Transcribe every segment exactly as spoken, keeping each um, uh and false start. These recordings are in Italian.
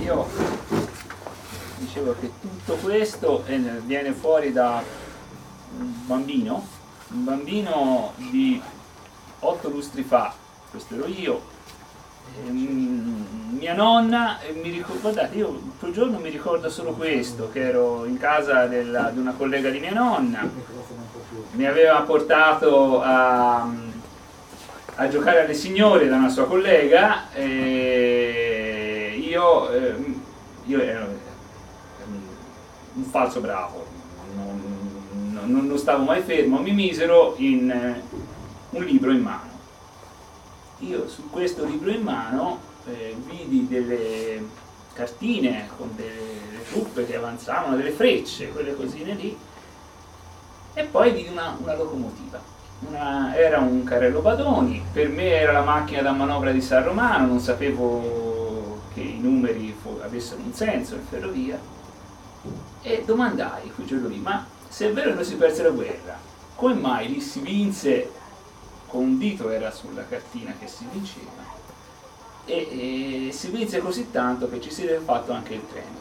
io dicevo che tutto questo viene fuori da un bambino, un bambino di otto lustri fa, questo ero io, e, mm, mia nonna, e mi ricordo, guardate, io quel giorno mi ricordo solo questo, che ero in casa della, di una collega di mia nonna, mi aveva portato a, a giocare alle signore da una sua collega, e io, eh, io ero un falso bravo, non, non, non stavo mai fermo, mi misero in eh, un libro in mano. Io su questo libro in mano eh, vidi delle cartine con delle truppe che avanzavano, delle frecce, quelle cosine lì, e poi vidi una, una locomotiva. Una, era un carrello Badoni, per me era la macchina da manovra di San Romano, non sapevo che i numeri avessero un senso in ferrovia, e domandai quel giorno lì, ma se è vero che non si perse la guerra, come mai lì si vinse, con un dito era sulla cartina che si vinceva, e, e si vinse così tanto che ci si è fatto anche il treno?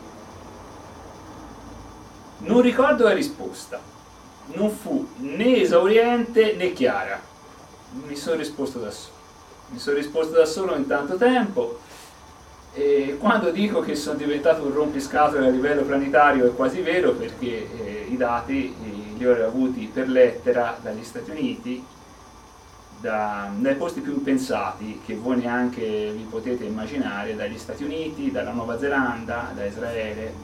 Non ricordo la risposta, non fu né esauriente né chiara, mi sono risposto da solo, mi sono risposto da solo in tanto tempo. E quando dico che sono diventato un rompiscatole a livello planetario è quasi vero, perché eh, i dati eh, li ho avuti per lettera dagli Stati Uniti, da, dai posti più impensati che voi neanche vi potete immaginare, dagli Stati Uniti, dalla Nuova Zelanda, da Israele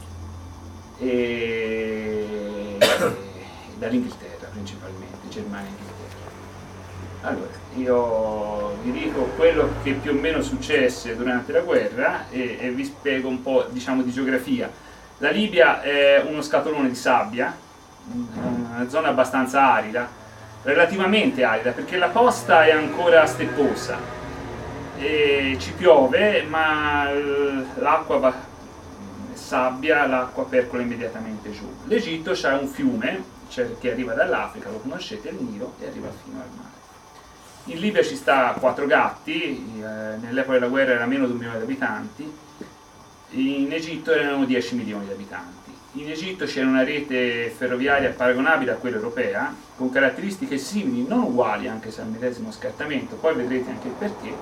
e, e dall'Inghilterra principalmente, Germania e Inghilterra. Allora, io vi dico quello che più o meno successe durante la guerra e, e vi spiego un po', diciamo, di geografia. La Libia è uno scatolone di sabbia, una zona abbastanza arida, relativamente arida, perché la costa è ancora stepposa e ci piove, ma l'acqua va, sabbia, l'acqua percola immediatamente giù. L'Egitto c'ha un fiume, cioè, che arriva dall'Africa, lo conoscete, il Nilo, e arriva fino al mare. In Libia ci sta quattro gatti, eh, nell'epoca della guerra era meno di un milione di abitanti, in Egitto erano dieci milioni di abitanti. In Egitto c'era una rete ferroviaria paragonabile a quella europea, con caratteristiche simili, non uguali anche se al medesimo scartamento, poi vedrete anche il perché.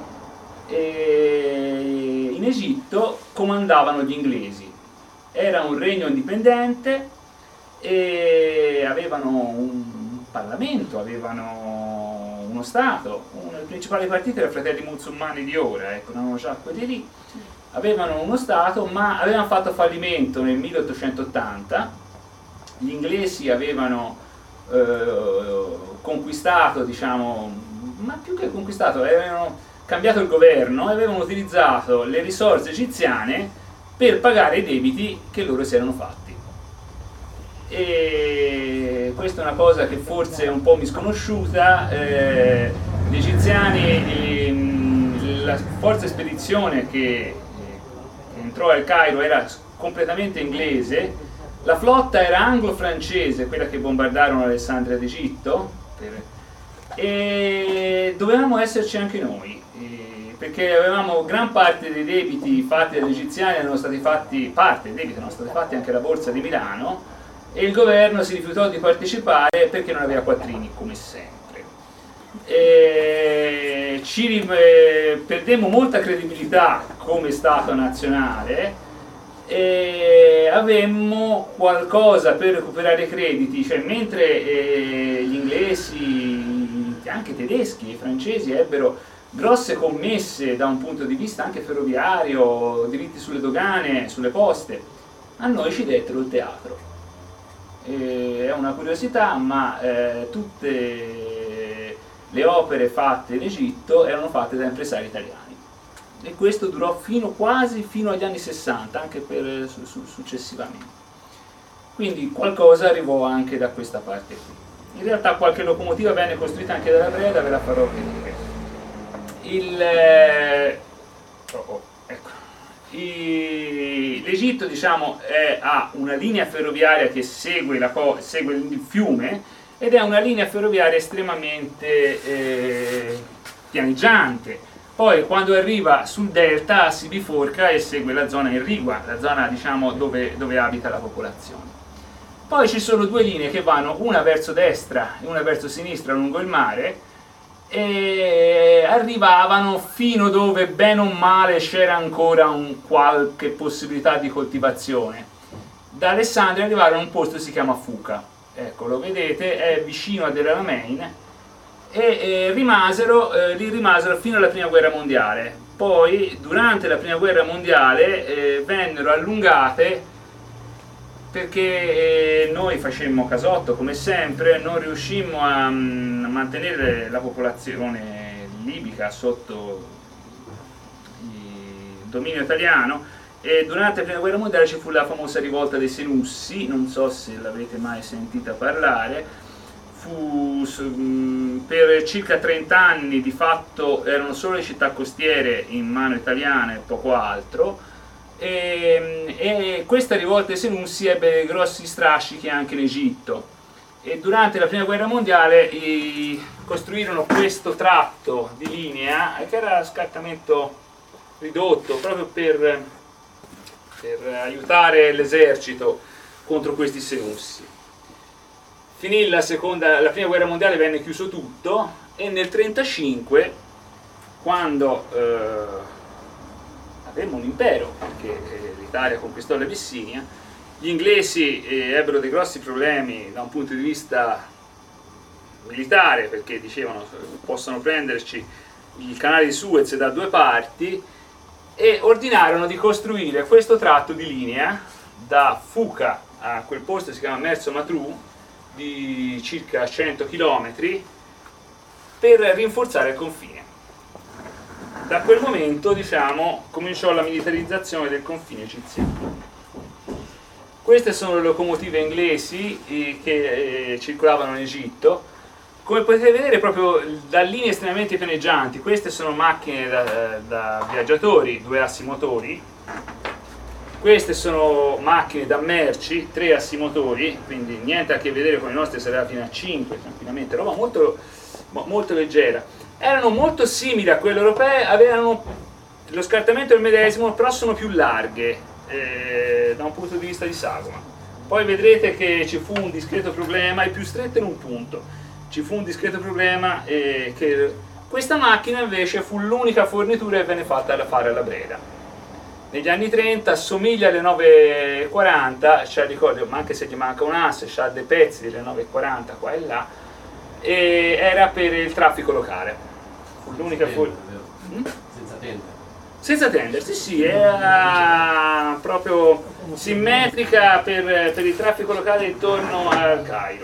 E in Egitto comandavano gli inglesi, era un regno indipendente e avevano un Parlamento, avevano uno Stato, uno dei principali partiti era i Fratelli Musulmani di ora, ecco, non già quelli lì, avevano uno Stato, ma avevano fatto fallimento nel milleottocentottanta, gli inglesi avevano eh, conquistato, diciamo, ma più che conquistato, avevano cambiato il governo e avevano utilizzato le risorse egiziane per pagare i debiti che loro si erano fatti. E questa è una cosa che forse è un po' misconosciuta. Eh, gli egiziani, ehm, la forza spedizione che, eh, che entrò al Cairo era completamente inglese, la flotta era anglo-francese, quella che bombardarono Alessandria d'Egitto, per, e dovevamo esserci anche noi, eh, perché avevamo gran parte dei debiti fatti dagli egiziani, erano stati fatti, parte dei debiti erano stati fatti anche alla Borsa di Milano, e il governo si rifiutò di partecipare perché non aveva quattrini, come sempre. E ci eh, perdemmo molta credibilità come Stato nazionale e avemmo qualcosa per recuperare crediti, cioè mentre eh, gli inglesi, anche i tedeschi e i francesi ebbero grosse commesse da un punto di vista anche ferroviario, diritti sulle dogane, sulle poste, a noi ci dettero il teatro. Eh, è una curiosità, ma eh, tutte le opere fatte in Egitto erano fatte da impresari italiani, e questo durò fino, quasi fino agli anni sessanta, anche per, su, su, successivamente. Quindi qualcosa arrivò anche da questa parte qui. In realtà qualche locomotiva venne costruita anche dalla Breda, ve la farò vedere. Il, eh, oh, oh, ecco. L'Egitto, diciamo, è, ha una linea ferroviaria che segue, la co segue il fiume, ed è una linea ferroviaria estremamente eh, pianeggiante. poi quando arriva sul delta si biforca e segue la zona irrigua, la zona diciamo dove, dove abita la popolazione. Poi ci sono due linee che vanno una verso destra e una verso sinistra lungo il mare, e arrivavano fino dove bene o male c'era ancora un qualche possibilità di coltivazione. Da Alessandria arrivarono a un posto che si chiama Fuca, ecco, lo vedete, è vicino a Deir el-Alamein, e eh, rimasero, eh, lì rimasero fino alla prima guerra mondiale. Poi durante la prima guerra mondiale eh, vennero allungate perché eh, noi facemmo casotto come sempre, non riuscimmo a, mm, a mantenere la popolazione libica sotto il dominio italiano, e durante la prima guerra mondiale ci fu la famosa rivolta dei Senussi, non so se l'avete mai sentita parlare. Fu mh, per circa trenta anni di fatto erano solo le città costiere in mano italiana e poco altro. E, e questa rivolta dei Senussi ebbe grossi strascichi anche in Egitto, e durante la prima guerra mondiale i, costruirono questo tratto di linea che era a scartamento ridotto proprio per, per aiutare l'esercito contro questi Senussi. Finì la, seconda, la prima guerra mondiale, venne chiuso tutto, e nel trentacinque, quando eh, avevamo un impero, perché eh, l'Italia conquistò l'Abissinia, gli inglesi eh, ebbero dei grossi problemi da un punto di vista militare, perché dicevano possono prenderci il canale di Suez da due parti, e ordinarono di costruire questo tratto di linea da Fuca a quel posto che si chiama Merso Matruh, di circa cento chilometri, per rinforzare il confine. Da quel momento, diciamo, cominciò la militarizzazione del confine egiziano. Queste sono le locomotive inglesi eh, che eh, circolavano in Egitto. Come potete vedere, proprio da linee estremamente pianeggianti, queste sono macchine da, da viaggiatori, due assi motori. Queste sono macchine da merci, tre assi motori, quindi niente a che vedere con i nostri, sarà fino a cinque tranquillamente, roba molto, molto leggera. Erano molto simili a quelle europee, avevano lo scartamento del medesimo, però sono più larghe eh, da un punto di vista di sagoma. Poi vedrete che ci fu un discreto problema, è più stretto in un punto, ci fu un discreto problema eh, che questa macchina invece fu l'unica fornitura che venne fatta da fare alla Breda. Negli anni trenta assomiglia alle nove quaranta, cioè ricordo, ma anche se gli manca un asse, ha dei pezzi delle nove quaranta qua e là, e era per il traffico locale. Fu l'unica fornitura. Hmm? Senza tender. Senza tender, sì sì, era proprio simmetrica per, per il traffico locale intorno al Cairo.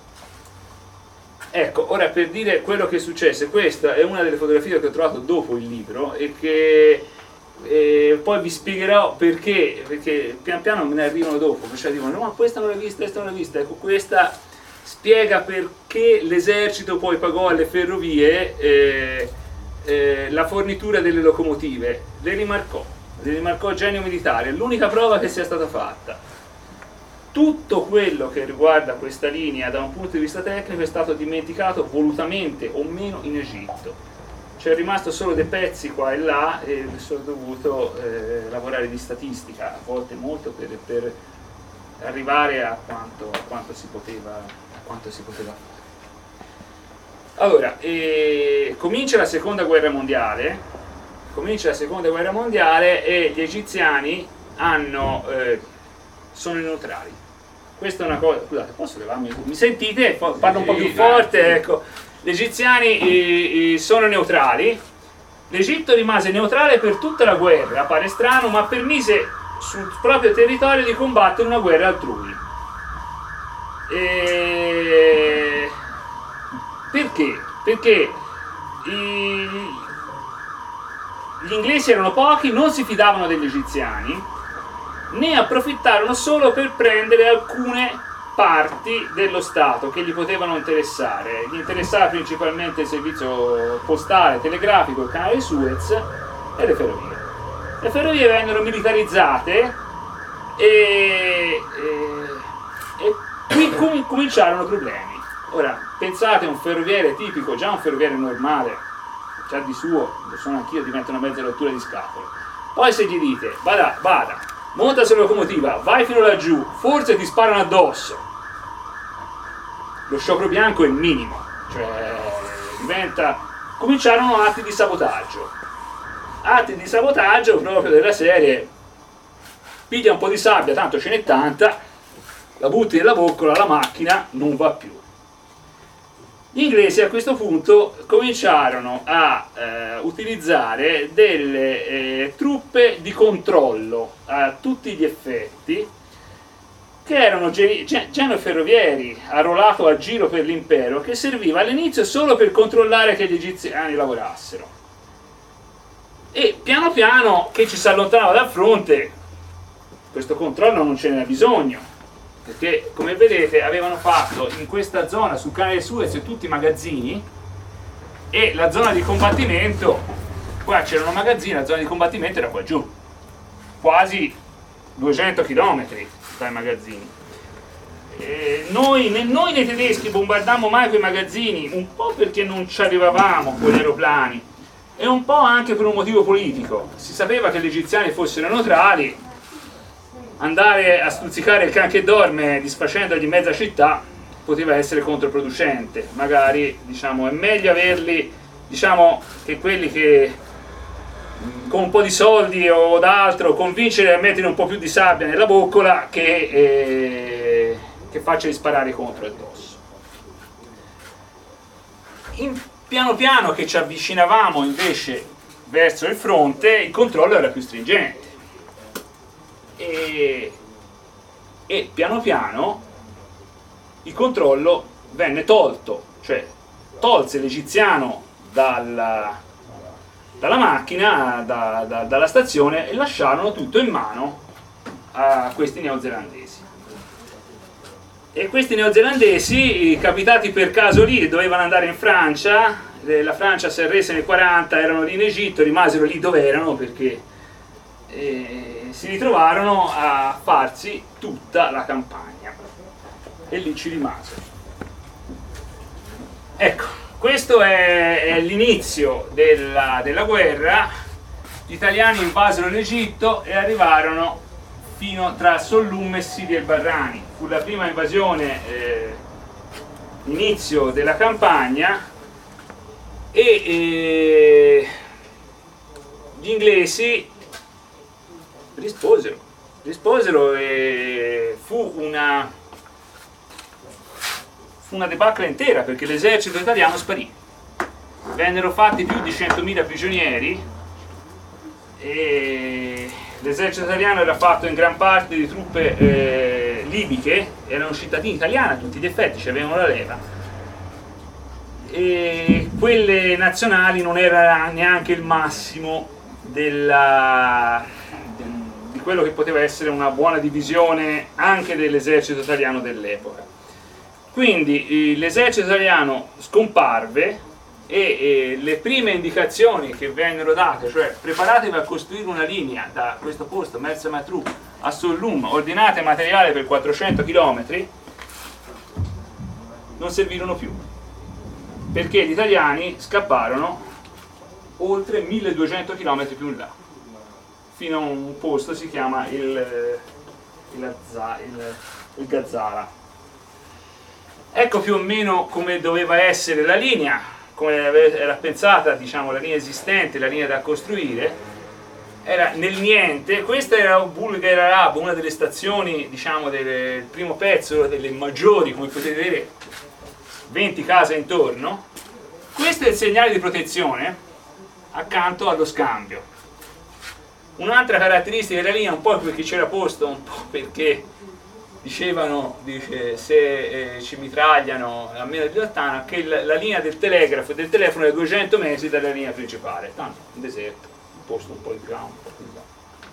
Ecco, ora per dire quello che successe, questa è una delle fotografie che ho trovato dopo il libro e che e poi vi spiegherò perché, perché pian piano me ne arrivano dopo, cioè dicono no ma questa non l'ho vista, questa non l'ho vista, ecco questa spiega perché l'esercito poi pagò alle ferrovie eh, eh, la fornitura delle locomotive, le rimarcò, le rimarcò Genio Militare, è l'unica prova che sia stata fatta. Tutto quello che riguarda questa linea da un punto di vista tecnico è stato dimenticato volutamente o meno in Egitto. C'è rimasto solo dei pezzi qua e là e sono dovuto eh, lavorare di statistica, a volte molto per, per arrivare a quanto, a quanto si poteva, a quanto si poteva fare. Allora, eh, comincia la seconda guerra mondiale, comincia la seconda guerra mondiale e gli egiziani hanno, eh, sono neutrali. Questa è una cosa, scusate, posso levarmi? Mi sentite? Parlo un po' più forte, ecco. Gli egiziani eh, sono neutrali, l'Egitto rimase neutrale per tutta la guerra, pare strano, ma permise sul proprio territorio di combattere una guerra altrui. E... Perché? Perché i... gli inglesi erano pochi, non si fidavano degli egiziani, ne approfittarono solo per prendere alcune parti dello Stato che gli potevano interessare. Gli interessava principalmente il servizio postale, telegrafico, il canale di Suez e le ferrovie. Le ferrovie vennero militarizzate e, e, e qui com cominciarono problemi. Ora, pensate a un ferroviere tipico, già un ferroviere normale, c'ha di suo, lo sono anch'io, diventa una mezza rottura di scatole. Poi se gli dite, vada, vada, monta sulla locomotiva, vai fino laggiù, forse ti sparano addosso, lo sciopero bianco è il minimo, cioè diventa, cominciarono atti di sabotaggio, atti di sabotaggio proprio della serie, piglia un po' di sabbia, tanto ce n'è tanta, la butti nella boccola, la macchina non va più. Gli inglesi a questo punto cominciarono a eh, utilizzare delle eh, truppe di controllo a tutti gli effetti, che erano genio ferrovieri arruolato a giro per l'impero, che serviva all'inizio solo per controllare che gli egiziani lavorassero. E piano piano che ci si allontanava dal fronte, questo controllo non ce n'era bisogno, perché come vedete avevano fatto in questa zona sul canale di Suez tutti i magazzini, e la zona di combattimento, qua c'erano magazzini, la zona di combattimento era qua giù, quasi duecento chilometri dai magazzini. E noi, né noi né tedeschi bombardammo mai quei magazzini, un po' perché non ci arrivavamo con gli aeroplani e un po' anche per un motivo politico. Si sapeva che gli egiziani fossero neutrali, andare a stuzzicare il can che dorme disfacendogli mezza città poteva essere controproducente. Magari, diciamo, è meglio averli, diciamo, che quelli che con un po' di soldi o d'altro convincere a mettere un po' più di sabbia nella boccola che, eh, che faccia sparare contro addosso. In, piano piano che ci avvicinavamo invece verso il fronte, il controllo era più stringente. E, e piano piano il controllo venne tolto, cioè tolse l'egiziano dalla, dalla macchina, da, da, dalla stazione, e lasciarono tutto in mano a questi neozelandesi. E questi neozelandesi, capitati per caso lì, dovevano andare in Francia, la Francia si arrese nel quaranta, erano lì in Egitto, rimasero lì dove erano perché eh, si ritrovarono a farsi tutta la campagna e lì ci rimasero. Ecco, questo è, è l'inizio della, della guerra. Gli italiani invasero l'Egitto e arrivarono fino tra Sollum e Sidi el Barrani. Fu la prima invasione, eh, inizio della campagna, e eh, gli inglesi risposero, risposero e fu una, fu una debacle intera, perché l'esercito italiano sparì. Vennero fatti più di centomila prigionieri e l'esercito italiano era fatto in gran parte di truppe eh, libiche, erano cittadini italiani a tutti gli effetti, ci avevano la leva, e quelle nazionali non era neanche il massimo della, di quello che poteva essere una buona divisione anche dell'esercito italiano dell'epoca. Quindi eh, l'esercito italiano scomparve e eh, le prime indicazioni che vennero date, cioè preparatevi a costruire una linea da questo posto, Mersa Matruh, a Sollum, ordinate materiale per quattrocento chilometri, non servirono più, perché gli italiani scapparono oltre milleduecento chilometri più in là, fino a un posto si chiama il, il, il, il Gazzara. Ecco più o meno come doveva essere la linea, come era pensata, diciamo, la linea esistente, la linea da costruire. Era nel niente. Questa era Bulgar Arab, una delle stazioni, diciamo, del primo pezzo, delle maggiori, come potete vedere, venti case intorno. Questo è il segnale di protezione accanto allo scambio. Un'altra caratteristica della linea, un po' perché c'era posto, un po' perché dicevano, dice, se eh, ci mitragliano a meno di lontano, che la, la linea del telegrafo e del telefono è a duecento metri dalla linea principale, tanto un deserto, un posto un po' di là, un po' di là.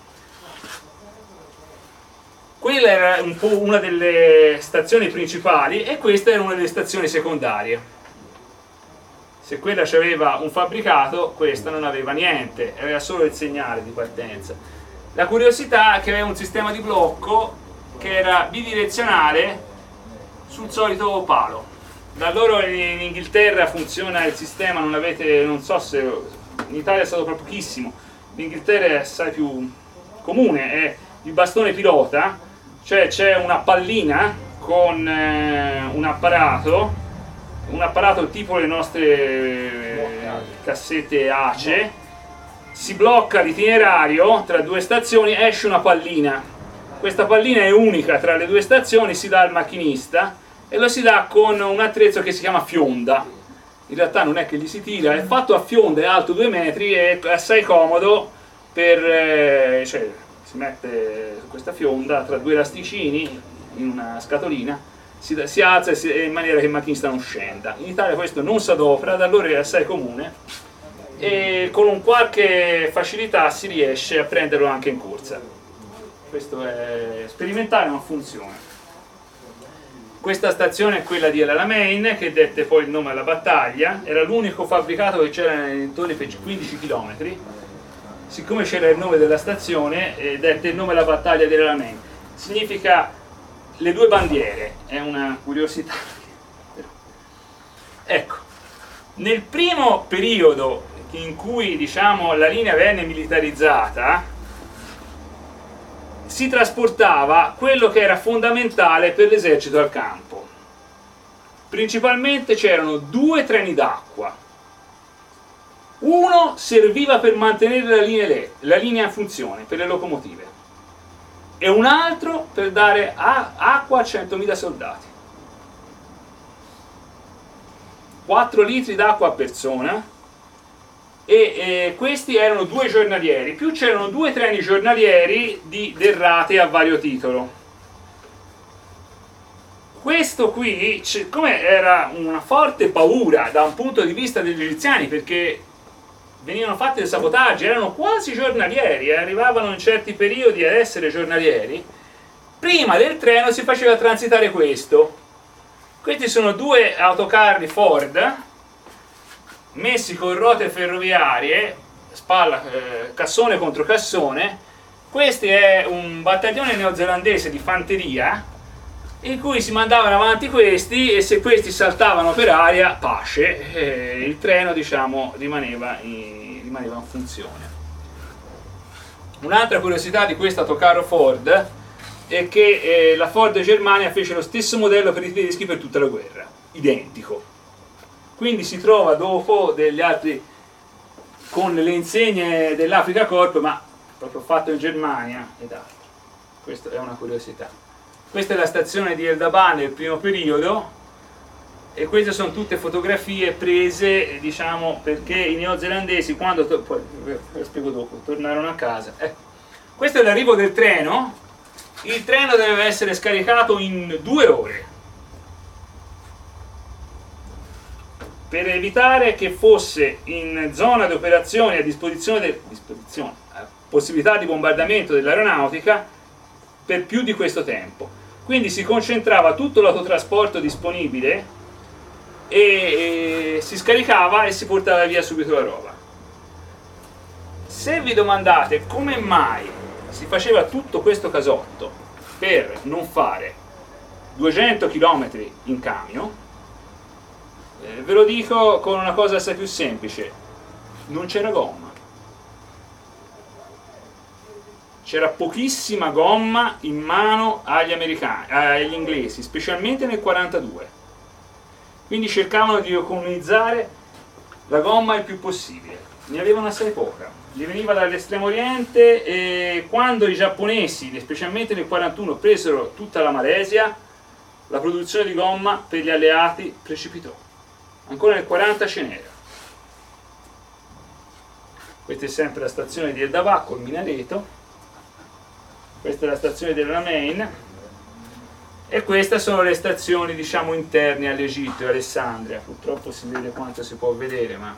Quella era un po' una delle stazioni principali e questa era una delle stazioni secondarie. Se quella aveva un fabbricato, questa non aveva niente, aveva solo il segnale di partenza. La curiosità è che aveva un sistema di blocco che era bidirezionale sul solito palo, da loro in Inghilterra funziona il sistema, non avete, non so se in Italia è stato proprio pochissimo, in Inghilterra è assai più comune, è il bastone pilota, cioè c'è una pallina con eh, un apparato, un apparato tipo le nostre eh, cassette A C E, si blocca l'itinerario tra due stazioni, esce una pallina, questa pallina è unica tra le due stazioni, si dà al macchinista e lo si dà con un attrezzo che si chiama fionda. In realtà non è che gli si tira, è fatto a fionda, è alto due metri, è assai comodo per, eh, cioè, si mette su questa fionda tra due elasticini in una scatolina, si, si alza e si, in maniera che il macchinista non scenda. In Italia questo non si adopera, da allora è assai comune e con un qualche facilità si riesce a prenderlo anche in corsa. Questo è sperimentale ma funziona. Questa stazione è quella di El Alamein, che dette poi il nome alla battaglia, era l'unico fabbricato che c'era nei dintorni per quindici chilometri. Siccome c'era il nome della stazione, eh, dette il nome alla battaglia di El Alamein. Significa le due bandiere, è una curiosità. Ecco, nel primo periodo in cui, diciamo, la linea venne militarizzata, si trasportava quello che era fondamentale per l'esercito al campo. Principalmente c'erano due treni d'acqua. Uno serviva per mantenere la linea, la linea in funzione, per le locomotive, e un altro per dare acqua a centomila soldati. quattro litri d'acqua a persona. E eh, questi erano due giornalieri, più c'erano due treni giornalieri di derrate a vario titolo. Questo qui, come era una forte paura da un punto di vista degli egiziani, perché venivano fatti dei sabotaggi, erano quasi giornalieri, eh, arrivavano in certi periodi ad essere giornalieri, prima del treno si faceva transitare questo. Questi sono due autocarri Ford messi con ruote ferroviarie, spalla, eh, cassone contro cassone. Questo è un battaglione neozelandese di fanteria in cui si mandavano avanti questi, e se questi saltavano per aria, pace, eh, il treno, diciamo, rimaneva in, rimaneva in funzione. Un'altra curiosità di questo autocarro Ford è che eh, la Ford Germania fece lo stesso modello per i tedeschi per tutta la guerra, identico. Quindi si trova dopo degli altri con le insegne dell'Africa Corp, ma proprio fatto in Germania ed altro. Questa è una curiosità. Questa è la stazione di Eldaban nel primo periodo, e queste sono tutte fotografie prese, diciamo, perché i neozelandesi, quando poi ve lo spiego dopo, tornarono a casa. Eh. Questo è l'arrivo del treno. Il treno deve essere scaricato in due ore, per evitare che fosse in zona di operazione a disposizione, de, disposizione a possibilità di bombardamento dell'aeronautica per più di questo tempo. Quindi si concentrava tutto l'autotrasporto disponibile e, e si scaricava e si portava via subito la roba. Se vi domandate come mai si faceva tutto questo casotto per non fare duecento chilometri in camion, Eh, ve lo dico con una cosa assai più semplice: non c'era gomma, c'era pochissima gomma in mano agli americani, agli inglesi, specialmente nel quarantadue, quindi cercavano di economizzare la gomma il più possibile, ne avevano assai poca, gli veniva dall'estremo oriente, e quando i giapponesi, specialmente nel quarantuno, presero tutta la Malesia, la produzione di gomma per gli alleati precipitò. Ancora nel quaranta ce n'era. Questa è sempre la stazione di Eldaban col minareto, questa è la stazione del Alamein, e queste sono le stazioni, diciamo, interne all'Egitto e Alessandria. Purtroppo si vede quanto si può vedere, ma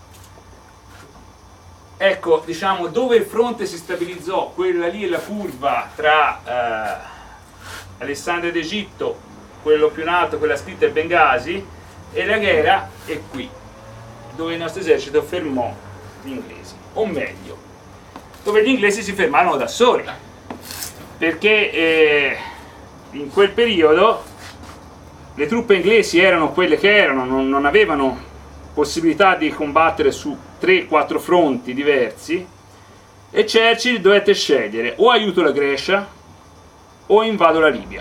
ecco, diciamo, dove il fronte si stabilizzò, quella lì è la curva tra eh, Alessandria d'Egitto, quello più in alto, quella scritta è Bengasi, e la Ghera è qui, dove il nostro esercito fermò gli inglesi, o meglio, dove gli inglesi si fermarono da soli, perché eh, in quel periodo le truppe inglesi erano quelle che erano, non, non avevano possibilità di combattere su tre quattro fronti diversi, e Churchill dovette scegliere: o aiuto la Grecia o invado la Libia.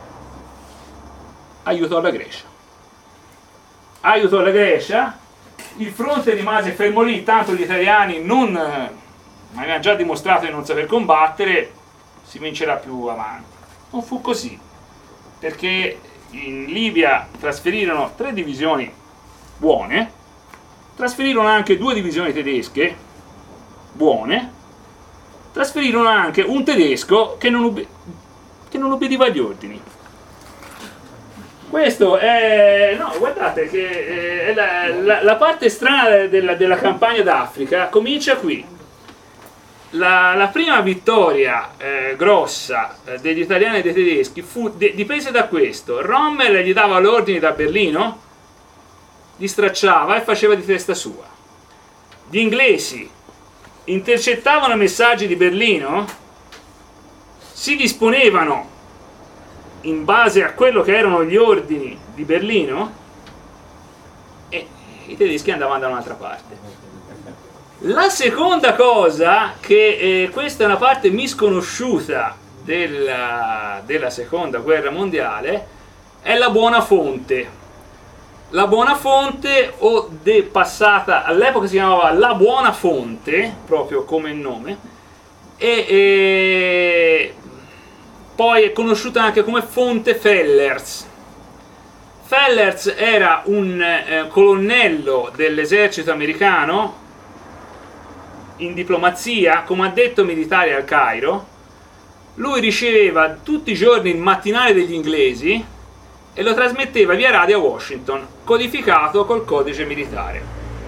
Aiutò la Grecia. Aiutò la Grecia, il fronte rimase fermo lì, tanto gli italiani non avevano già dimostrato di non saper combattere, si vincerà più avanti. Non fu così, perché in Libia trasferirono tre divisioni buone, trasferirono anche due divisioni tedesche buone, trasferirono anche un tedesco che non, ubbi- che non obbediva agli ordini. Questo è, no, guardate che è la, la, la parte strana della, della campagna d'Africa comincia qui. La, la prima vittoria eh, grossa eh, degli italiani e dei tedeschi fu, de, dipese da questo: Rommel gli dava l'ordine da Berlino, li stracciava e faceva di testa sua. Gli inglesi intercettavano messaggi di Berlino, si disponevano in base a quello che erano gli ordini di Berlino, e i tedeschi andavano da un'altra parte. La seconda cosa, che eh, questa è una parte misconosciuta della, della seconda guerra mondiale, è la buona fonte. La buona fonte, o de passata, all'epoca si chiamava la buona fonte, proprio come il nome, e, e poi è conosciuta anche come fonte Fellers. Fellers era un eh, colonnello dell'esercito americano in diplomazia, come addetto militare al Cairo. Lui riceveva tutti i giorni il mattinale degli inglesi e lo trasmetteva via radio a Washington, codificato col codice militare.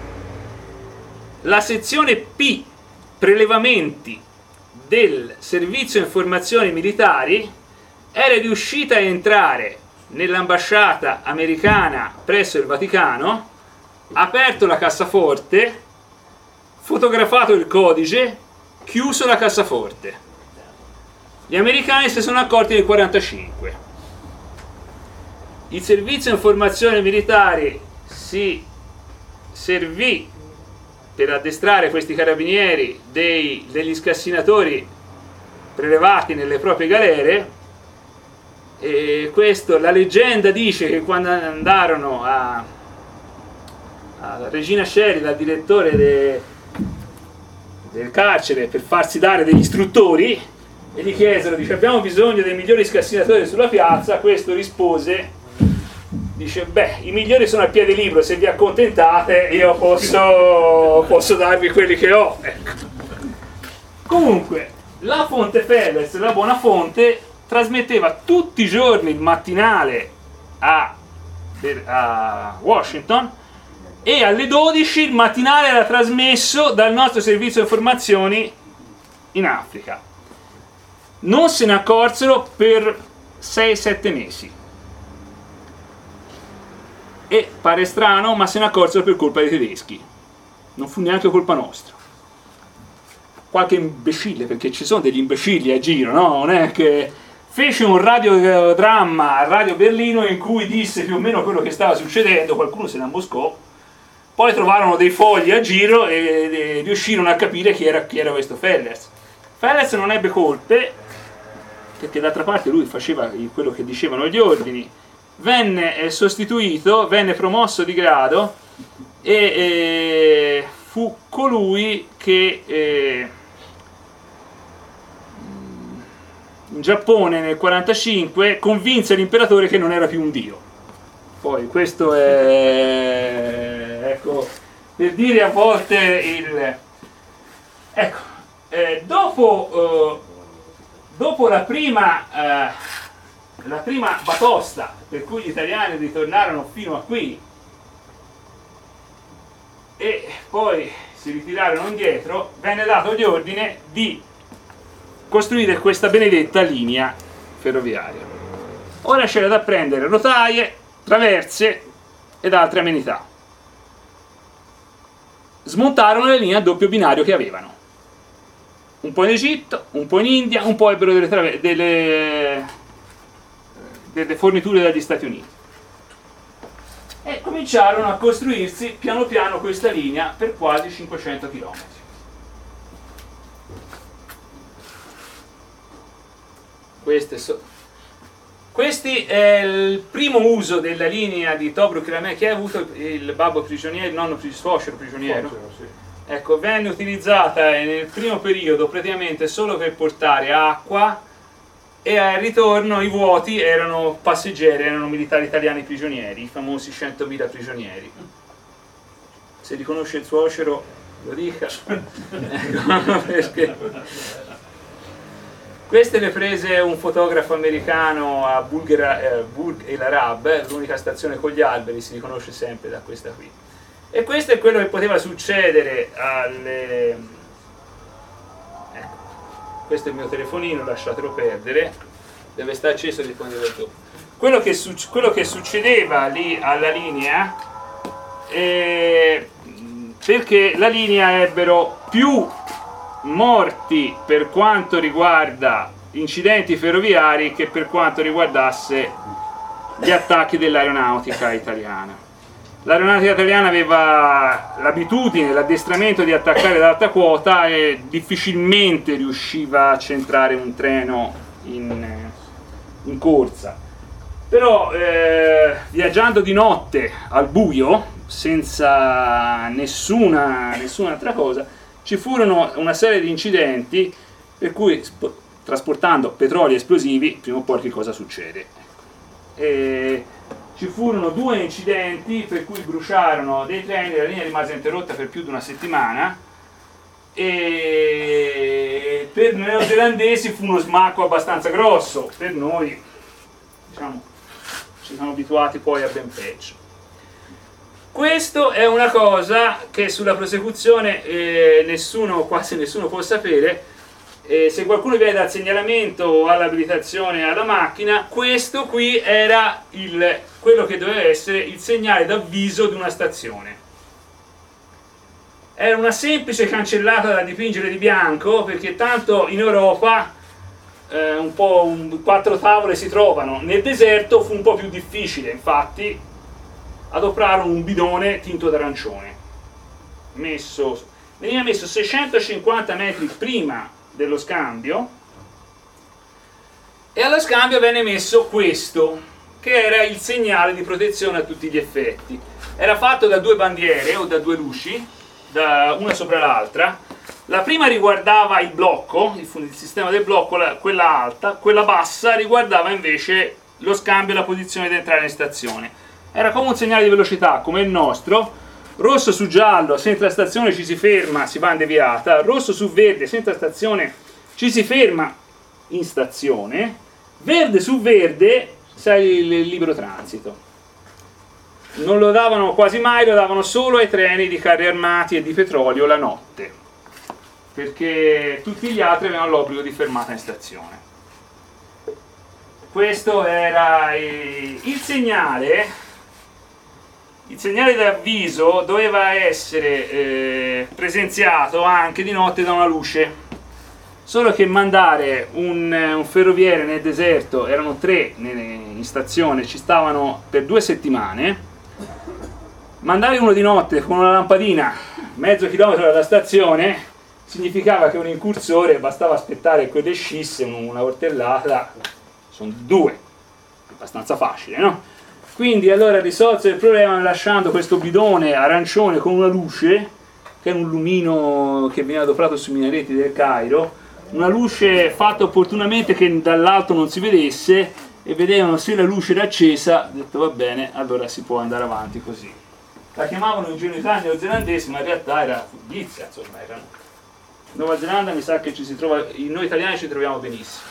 La sezione P, prelevamenti del servizio informazioni militari, era riuscita a entrare nell'ambasciata americana presso il Vaticano, aperto la cassaforte, fotografato il codice, chiuso la cassaforte. Gli americani si sono accorti nel quarantacinque. Il servizio informazioni militari si servì per addestrare questi carabinieri dei, degli scassinatori prelevati nelle proprie galere, e questo, la leggenda dice che quando andarono a, a Regina Coeli, dal direttore de, del carcere, per farsi dare degli istruttori, e gli chiesero, dice: abbiamo bisogno dei migliori scassinatori sulla piazza. Questo rispose, dice: beh, i migliori sono al piede libero, se vi accontentate io posso, posso darvi quelli che ho, ecco. Comunque, la fonte Fellers, la buona fonte, trasmetteva tutti i giorni il mattinale a, a Washington, e alle dodici il mattinale era trasmesso dal nostro servizio informazioni in Africa. Non se ne accorsero per sei sette mesi, e pare strano, ma se ne accorsero per colpa dei tedeschi, non fu neanche colpa nostra. Qualche imbecille, perché ci sono degli imbecilli a giro, no? Non è che fece un radiodramma a Radio Berlino in cui disse più o meno quello che stava succedendo, qualcuno se ne amboscò, poi trovarono dei fogli a giro e, e riuscirono a capire chi era, chi era questo Fellers. Fellers non ebbe colpe, perché d'altra parte lui faceva quello che dicevano gli ordini. Venne eh, sostituito, venne promosso di grado, e eh, fu colui che eh, in Giappone nel quarantacinque convinse l'imperatore che non era più un dio. Poi questo è, ecco, per dire a volte il... Ecco, eh, dopo, eh, dopo la prima, eh, la prima batosta, per cui gli italiani ritornarono fino a qui e poi si ritirarono indietro, venne dato gli ordine di costruire questa benedetta linea ferroviaria. Ora c'era da prendere rotaie, traverse ed altre amenità. Smontarono le linee a doppio binario che avevano, un po' in Egitto, un po' in India, un po' ebbero delle, delle, delle forniture dagli Stati Uniti. cominciarono a costruirsi piano piano questa linea per quasi cinquecento chilometri. Queste so Questi è il primo uso della linea di Tobruk che ha avuto il babbo prigioniero, il nonno suocero prigioniero. Sì. Ecco, venne utilizzata nel primo periodo praticamente solo per portare acqua, e al ritorno i vuoti erano passeggeri, erano militari italiani prigionieri, i famosi centomila prigionieri. Se riconosce il suocero lo dica. Ecco, perché queste le prese un fotografo americano a Burg eh, El Arab, l'unica stazione con gli alberi, si riconosce sempre da questa qui. E questo è quello che poteva succedere alle... Ecco, questo è il mio telefonino, lasciatelo perdere, deve stare acceso il telefonino dopo. Quello che, quello che succedeva lì alla linea, eh, perché la linea ebbero più morti per quanto riguarda incidenti ferroviari che per quanto riguardasse gli attacchi dell'aeronautica italiana. L'aeronautica italiana aveva l'abitudine, l'addestramento di attaccare ad alta quota e difficilmente riusciva a centrare un treno in, in corsa. Però eh, viaggiando di notte al buio, senza nessuna, nessun'altra cosa, ci furono una serie di incidenti per cui, trasportando petroli esplosivi, prima o poi che cosa succede? E ci furono due incidenti per cui bruciarono dei treni, la linea rimase interrotta per più di una settimana, e per i neozelandesi fu uno smacco abbastanza grosso, per noi diciamo ci siamo abituati poi a ben peggio. Questo è una cosa che sulla prosecuzione eh, nessuno, quasi nessuno può sapere. Eh, se qualcuno viene dal segnalamento o all'abilitazione alla macchina, questo qui era il, quello che doveva essere il segnale d'avviso di una stazione. Era una semplice cancellata da dipingere di bianco, perché tanto in Europa eh, un po' un, quattro tavole si trovano, nel deserto fu un po' più difficile, infatti adoprarono un bidone tinto d'arancione, messo, veniva messo seicentocinquanta metri prima dello scambio, e allo scambio venne messo questo, che era il segnale di protezione a tutti gli effetti. Era fatto da due bandiere o da due luci, da una sopra l'altra. La prima riguardava il blocco, il, il sistema del blocco, la, quella alta, quella bassa riguardava invece lo scambio e la posizione di entrare in stazione. Era come un segnale di velocità, come il nostro. Rosso su giallo, se entra in stazione ci si ferma, si va in deviata. Rosso su verde, se entra in stazione ci si ferma in stazione. Verde su verde, sai, il libero transito. Non lo davano quasi mai, lo davano solo ai treni di carri armati e di petrolio la notte, perché tutti gli altri avevano l'obbligo di fermata in stazione. Questo era il segnale. Il segnale d'avviso doveva essere eh, presenziato anche di notte da una luce, solo che mandare un, un ferroviere nel deserto, erano tre in stazione, ci stavano per due settimane, mandare uno di notte con una lampadina mezzo chilometro dalla stazione significava che un incursore bastava aspettare che quello uscisse, una ortellata, sono due, abbastanza facile, no? Quindi allora risolse il problema lasciando questo bidone arancione con una luce, che è un lumino che veniva adoperato sui minareti del Cairo, una luce fatta opportunamente che dall'alto non si vedesse, e vedevano se la luce era accesa, ho detto va bene, allora si può andare avanti così. La chiamavano ingenuità neozelandese, ma in realtà era furbizia, insomma, erano. In Nuova Zelanda mi sa che ci si trova, noi italiani ci troviamo benissimo.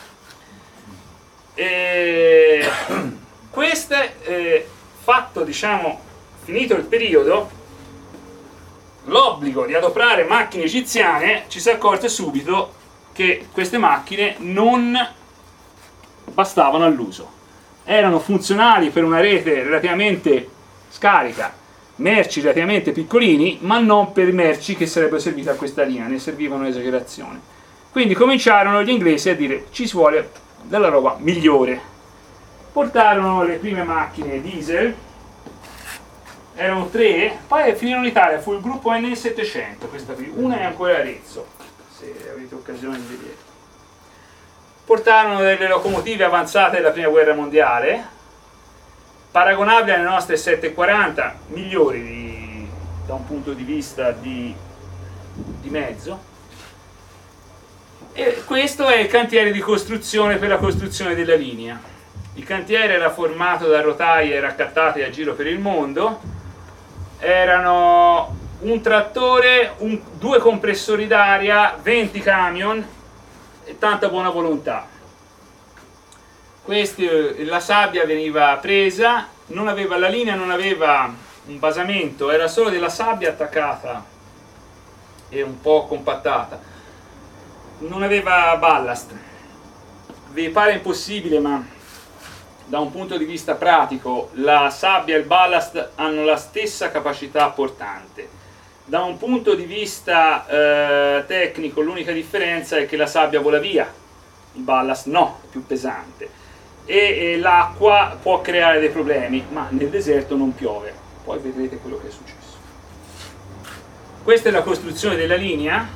E questo eh, fatto, diciamo, finito il periodo, l'obbligo di adoperare macchine egiziane, ci si accorse subito che queste macchine non bastavano all'uso. Erano funzionali per una rete relativamente scarica, merci relativamente piccolini, ma non per merci che sarebbero servite a questa linea, ne servivano esagerazione. Quindi cominciarono gli inglesi a dire ci si vuole della roba migliore. Portarono le prime macchine diesel, erano tre, poi finirono in Italia, fu il gruppo N settecento, questa qui, una è ancora Arezzo, se avete occasione di vedere. Portarono delle locomotive avanzate della prima guerra mondiale, paragonabili alle nostre settecentoquaranta, migliori di, da un punto di vista di, di mezzo. E questo è il cantiere di costruzione per la costruzione della linea. Il cantiere era formato da rotaie raccattate a giro per il mondo, erano un trattore, un, due compressori d'aria, venti camion e tanta buona volontà. Questi, la sabbia veniva presa, non aveva, la linea non aveva un basamento, era solo della sabbia attaccata e un po' compattata. Non aveva ballast. Vi pare impossibile, ma da un punto di vista pratico la sabbia e il ballast hanno la stessa capacità portante. Da un punto di vista eh, tecnico l'unica differenza è che la sabbia vola via, il ballast no, è più pesante, e, e l'acqua può creare dei problemi, ma nel deserto non piove. Poi vedrete quello che è successo. Questa è la costruzione della linea.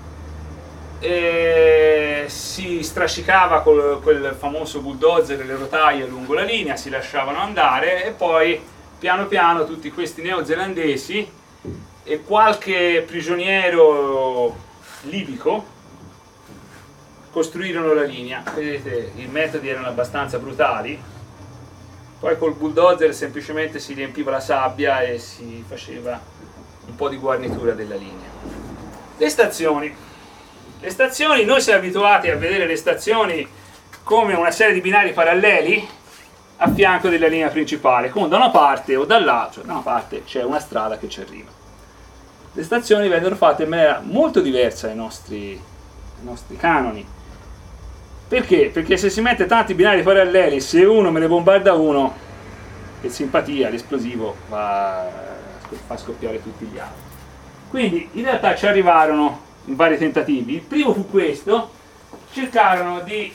E si strascicava con quel famoso bulldozer e le rotaie lungo la linea, si lasciavano andare e poi piano piano tutti questi neozelandesi e qualche prigioniero libico costruirono la linea. Vedete, i metodi erano abbastanza brutali, poi col bulldozer semplicemente si riempiva la sabbia e si faceva un po' di guarnitura della linea. Le stazioni. Le stazioni, noi siamo abituati a vedere le stazioni come una serie di binari paralleli a fianco della linea principale, come da una parte o dall'altra, cioè da una parte c'è una strada che ci arriva. Le stazioni vennero fatte in maniera molto diversa ai nostri, ai nostri canoni. Perché? Perché se si mette tanti binari paralleli, se uno me ne bombarda uno, che simpatia, l'esplosivo va a fa scoppiare tutti gli altri. Quindi in realtà ci arrivarono in vari tentativi. Il primo fu questo: cercarono di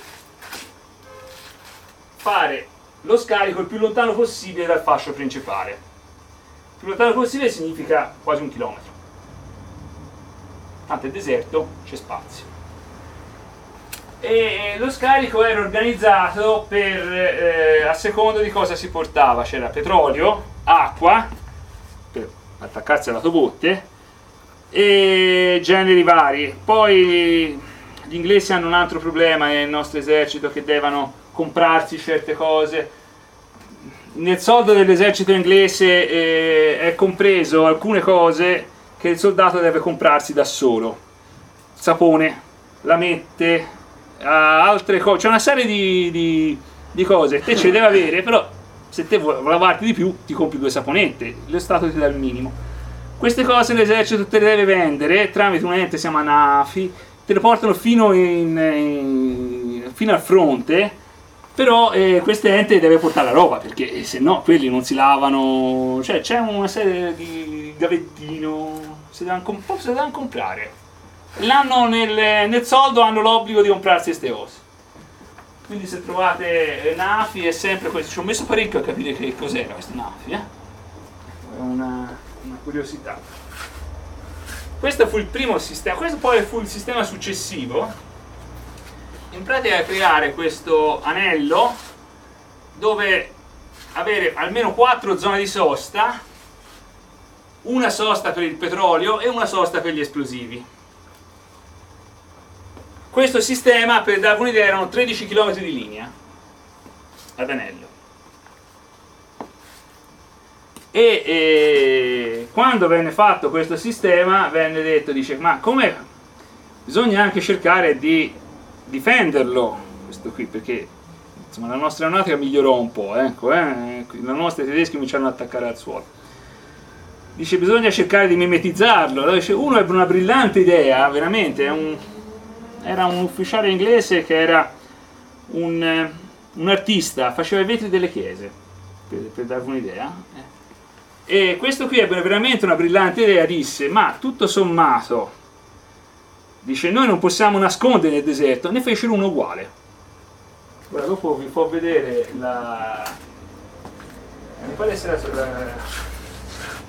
fare lo scarico il più lontano possibile dal fascio principale. Il più lontano possibile significa quasi un chilometro, tanto è deserto, c'è spazio. E lo scarico era organizzato per eh, a secondo di cosa si portava. C'era petrolio, acqua per attaccarsi all'autobotte e generi vari. Poi gli inglesi hanno un altro problema nel nostro esercito, che devono comprarsi certe cose. Nel soldo dell'esercito inglese eh, è compreso alcune cose che il soldato deve comprarsi da solo: sapone, lamette, uh, altre cose, c'è una serie di, di, di cose te ce le deve avere, però se te vuoi lavarti di più ti compri due saponette, lo Stato ti dà il minimo. Queste cose l'esercito te le deve vendere tramite un ente, si chiama NAFI, te le portano fino, in, in, fino al fronte, però eh, questo ente deve portare la roba, perché se no quelli non si lavano, cioè c'è una serie di gavettino, si devono, si devono comprare. L'hanno nel, nel soldo, hanno l'obbligo di comprarsi queste cose. Quindi se trovate NAFI è sempre questo. Ci ho messo parecchio a capire che cos'era questo NAFI, eh? È una, una curiosità. Questo fu il primo sistema, questo poi fu il sistema successivo. In pratica è creare questo anello dove avere almeno quattro zone di sosta, una sosta per il petrolio e una sosta per gli esplosivi. Questo sistema, per darvi un'idea, erano tredici chilometri di linea ad anello. E, e quando venne fatto questo sistema venne detto, dice, ma come bisogna anche cercare di difenderlo questo qui, perché insomma la nostra aeronautica migliorò un po', ecco, eh? La nostra, i tedeschi cominciarono ad attaccare al suolo. Dice, bisogna cercare di mimetizzarlo. Allora dice, uno ebbe una brillante idea, veramente, è un, era un ufficiale inglese che era un, un artista, faceva i vetri delle chiese, per, per darvi un'idea. E questo qui ebbe veramente una brillante idea, disse, ma tutto sommato, dice, noi non possiamo nascondere nel deserto, ne fecero uno uguale. Ora dopo vi può vedere la... mi pare essere la...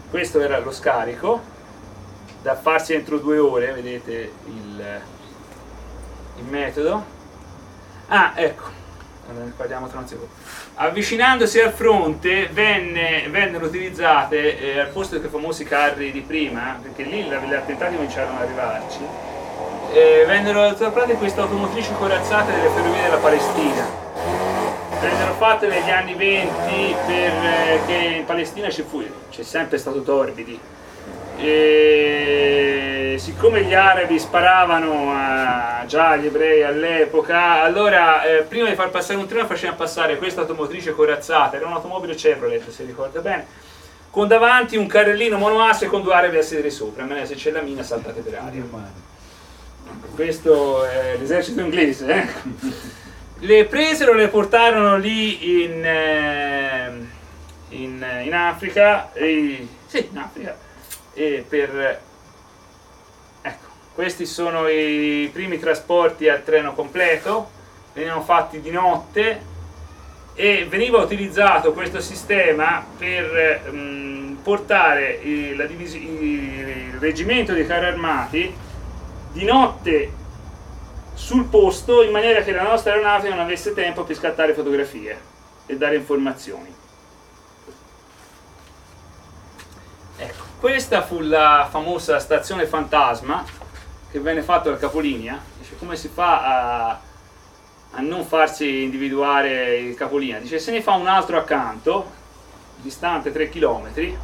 questo era lo scarico, da farsi entro due ore, vedete il, il metodo. Ah, ecco, allora, parliamo tra un secondo. Avvicinandosi al fronte venne, vennero utilizzate, eh, al posto dei famosi carri di prima, perché lì gli attentati cominciarono ad arrivarci, eh, vennero utilizzate queste automotrici corazzate delle ferrovie della Palestina. Vennero fatte negli anni venti perché eh, in Palestina c'è, c'è sempre stato torbidi. E siccome gli arabi sparavano a, già agli ebrei all'epoca, allora eh, prima di far passare un treno facevano passare questa automotrice corazzata, era un'automobile Chevrolet se ricorda bene, con davanti un carrellino monoasse con due arabi a sedere sopra, in maniera se c'è la mina saltate per aria. Questo è l'esercito inglese, eh? Le presero, le portarono lì in, in, in Africa, e, sì, in Africa. E per ecco, questi sono i primi trasporti a treno completo, venivano fatti di notte e veniva utilizzato questo sistema per um, portare il, la il reggimento dei carri armati di notte sul posto, in maniera che la nostra aeronautica non avesse tempo per scattare fotografie e dare informazioni. Ecco, questa fu la famosa stazione fantasma che venne fatta dal capolinea. Dice, come si fa a, a non farsi individuare il capolinea? Dice, se ne fa un altro accanto, distante tre chilometri,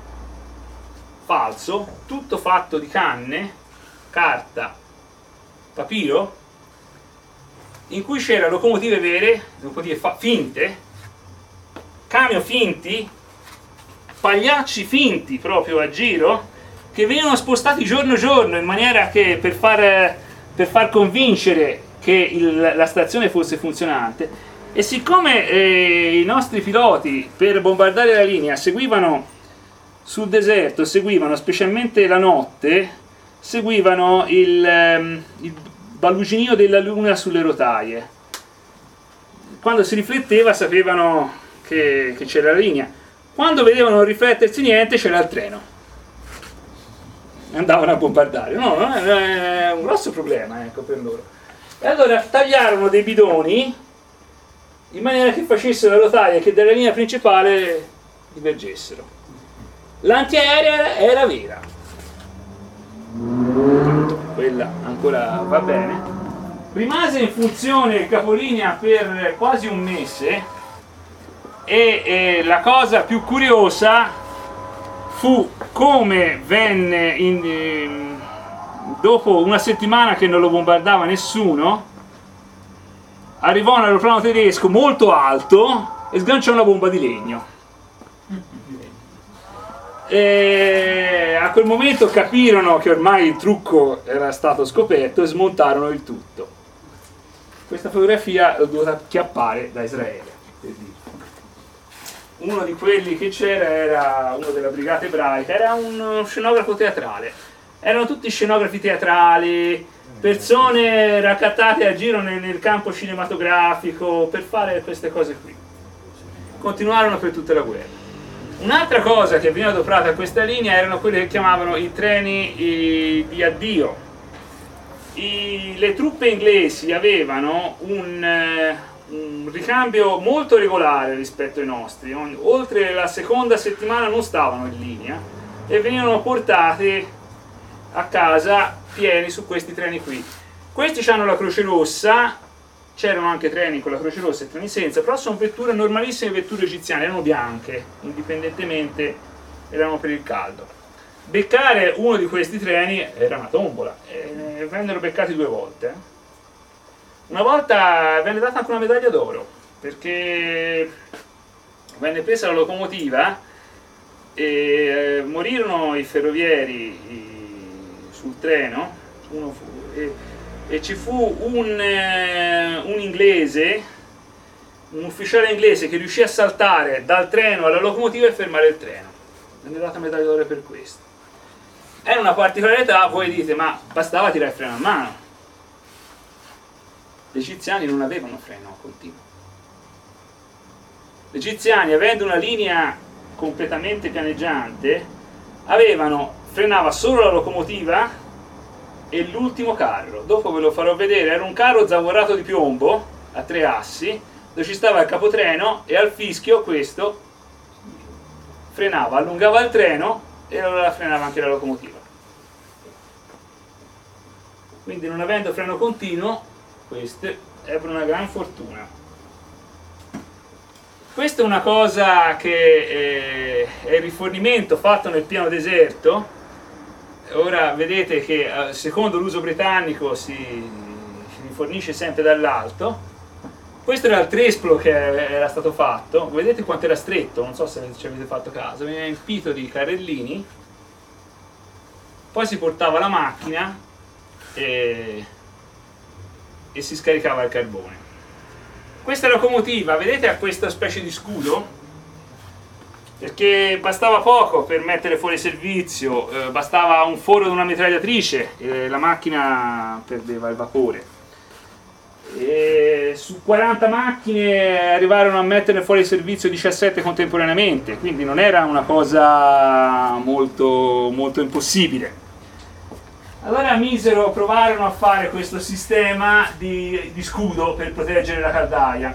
falso, tutto fatto di canne, carta, papiro, in cui c'era locomotive vere, locomotive finte, camion finti, pagliacci finti proprio a giro, che venivano spostati giorno giorno in maniera che per far, per far convincere che il, la stazione fosse funzionante. E siccome eh, i nostri piloti per bombardare la linea seguivano sul deserto, seguivano specialmente la notte, seguivano il, ehm, il baluginio della luna sulle rotaie. Quando si rifletteva sapevano che, che c'era la linea. Quando vedevano non riflettersi niente, c'era il treno. Andavano a bombardare. No, è un grosso problema, ecco, per loro. E allora tagliarono dei bidoni in maniera che facessero la rotaia che dalla linea principale divergessero. L'antiaerea era vera. Quella ancora va bene. Rimase in funzione il capolinea per quasi un mese. E, e la cosa più curiosa fu come venne in, eh, dopo una settimana che non lo bombardava nessuno, arrivò un aeroplano tedesco molto alto e sganciò una bomba di legno. E a quel momento capirono che ormai il trucco era stato scoperto e smontarono il tutto. Questa fotografia l'ho dovuta chiappare da Israele, per dire. Uno di quelli che c'era era uno della brigata ebraica, era uno scenografo teatrale. Erano tutti scenografi teatrali, persone raccattate a giro nel, nel campo cinematografico per fare queste cose qui. Continuarono per tutta la guerra. Un'altra cosa che veniva adoperata a questa linea erano quelle che chiamavano i treni i, di addio. I, le truppe inglesi avevano un... Eh, un ricambio molto regolare rispetto ai nostri, oltre la seconda settimana non stavano in linea e venivano portati a casa pieni su questi treni qui. Questi hanno la Croce Rossa, c'erano anche treni con la Croce Rossa e treni senza, però sono vetture normalissime, vetture egiziane, erano bianche, indipendentemente erano per il caldo. Beccare uno di questi treni era una tombola, e vennero beccati due volte. Eh. Una volta venne data anche una medaglia d'oro, perché venne presa la locomotiva e morirono i ferrovieri sul treno, uno fu, e, e ci fu un, un inglese, un ufficiale inglese che riuscì a saltare dal treno alla locomotiva e fermare il treno. Venne data medaglia d'oro per questo. È una particolarità, voi dite, ma bastava tirare il freno a mano. Gli egiziani non avevano freno continuo. Gli egiziani, avendo una linea completamente pianeggiante, avevano, frenava solo la locomotiva e l'ultimo carro. Dopo ve lo farò vedere. Era un carro zavorrato di piombo a tre assi, dove ci stava il capotreno, e al fischio questo frenava, allungava il treno e allora frenava anche la locomotiva. Quindi, non avendo freno continuo, queste ebbero una gran fortuna. Questa è una cosa che eh, è il rifornimento fatto nel piano deserto. Ora vedete che eh, secondo l'uso britannico si, si rifornisce sempre dall'alto. Questo era il trespolo che era stato fatto. Vedete quanto era stretto, non so se ci avete fatto caso. Veniva empito di carrellini, poi si portava la macchina e, e si scaricava il carbone. Questa locomotiva, vedete, ha questa specie di scudo, perché bastava poco per mettere fuori servizio, eh, bastava un foro di una mitragliatrice e la macchina perdeva il vapore. E su quaranta macchine arrivarono a mettere fuori servizio diciassette contemporaneamente, quindi non era una cosa molto, molto impossibile. Allora misero, provarono a fare questo sistema di, di scudo per proteggere la caldaia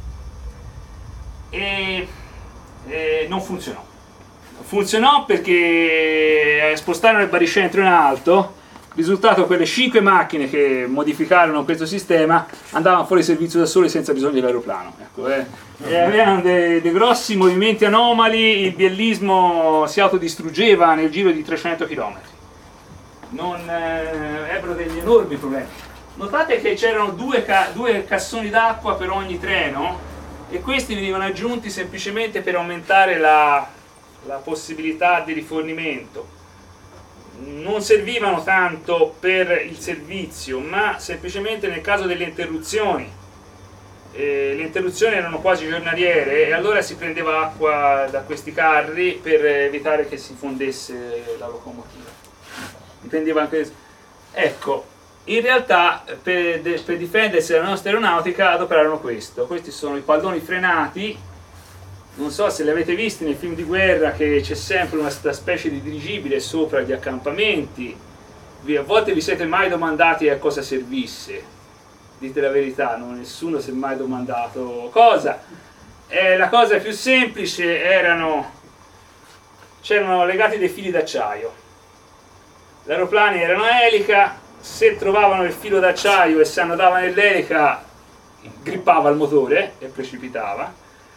e, e non funzionò. Funzionò perché spostarono il baricentro in alto. Risultato, quelle cinque macchine che modificarono questo sistema andavano fuori servizio da sole senza bisogno dell'aeroplano. Ecco, eh. E avevano dei, dei grossi movimenti anomali, il biellismo si autodistruggeva nel giro di trecento chilometri. Non eh, ebbero degli enormi problemi. Notate che c'erano due, ca due cassoni d'acqua per ogni treno, e questi venivano aggiunti semplicemente per aumentare la, la possibilità di rifornimento. Non servivano tanto per il servizio, ma semplicemente nel caso delle interruzioni. Eh, le interruzioni erano quasi giornaliere e allora si prendeva acqua da questi carri per evitare che si fondesse la locomotiva. Dipendeva anche. Ecco, in realtà per, per difendersi dalla nostra aeronautica adoperarono questo. Questi sono i palloni frenati. Non so se li avete visti nei film di guerra, che c'è sempre una specie di dirigibile sopra gli accampamenti. A volte vi siete mai domandati a cosa servisse? Dite la verità, non nessuno si è mai domandato cosa. Eh, la cosa più semplice erano, c'erano legati dei fili d'acciaio. Gli aeroplani erano a elica, se trovavano il filo d'acciaio e si annodava nell'elica, grippava il motore e precipitava.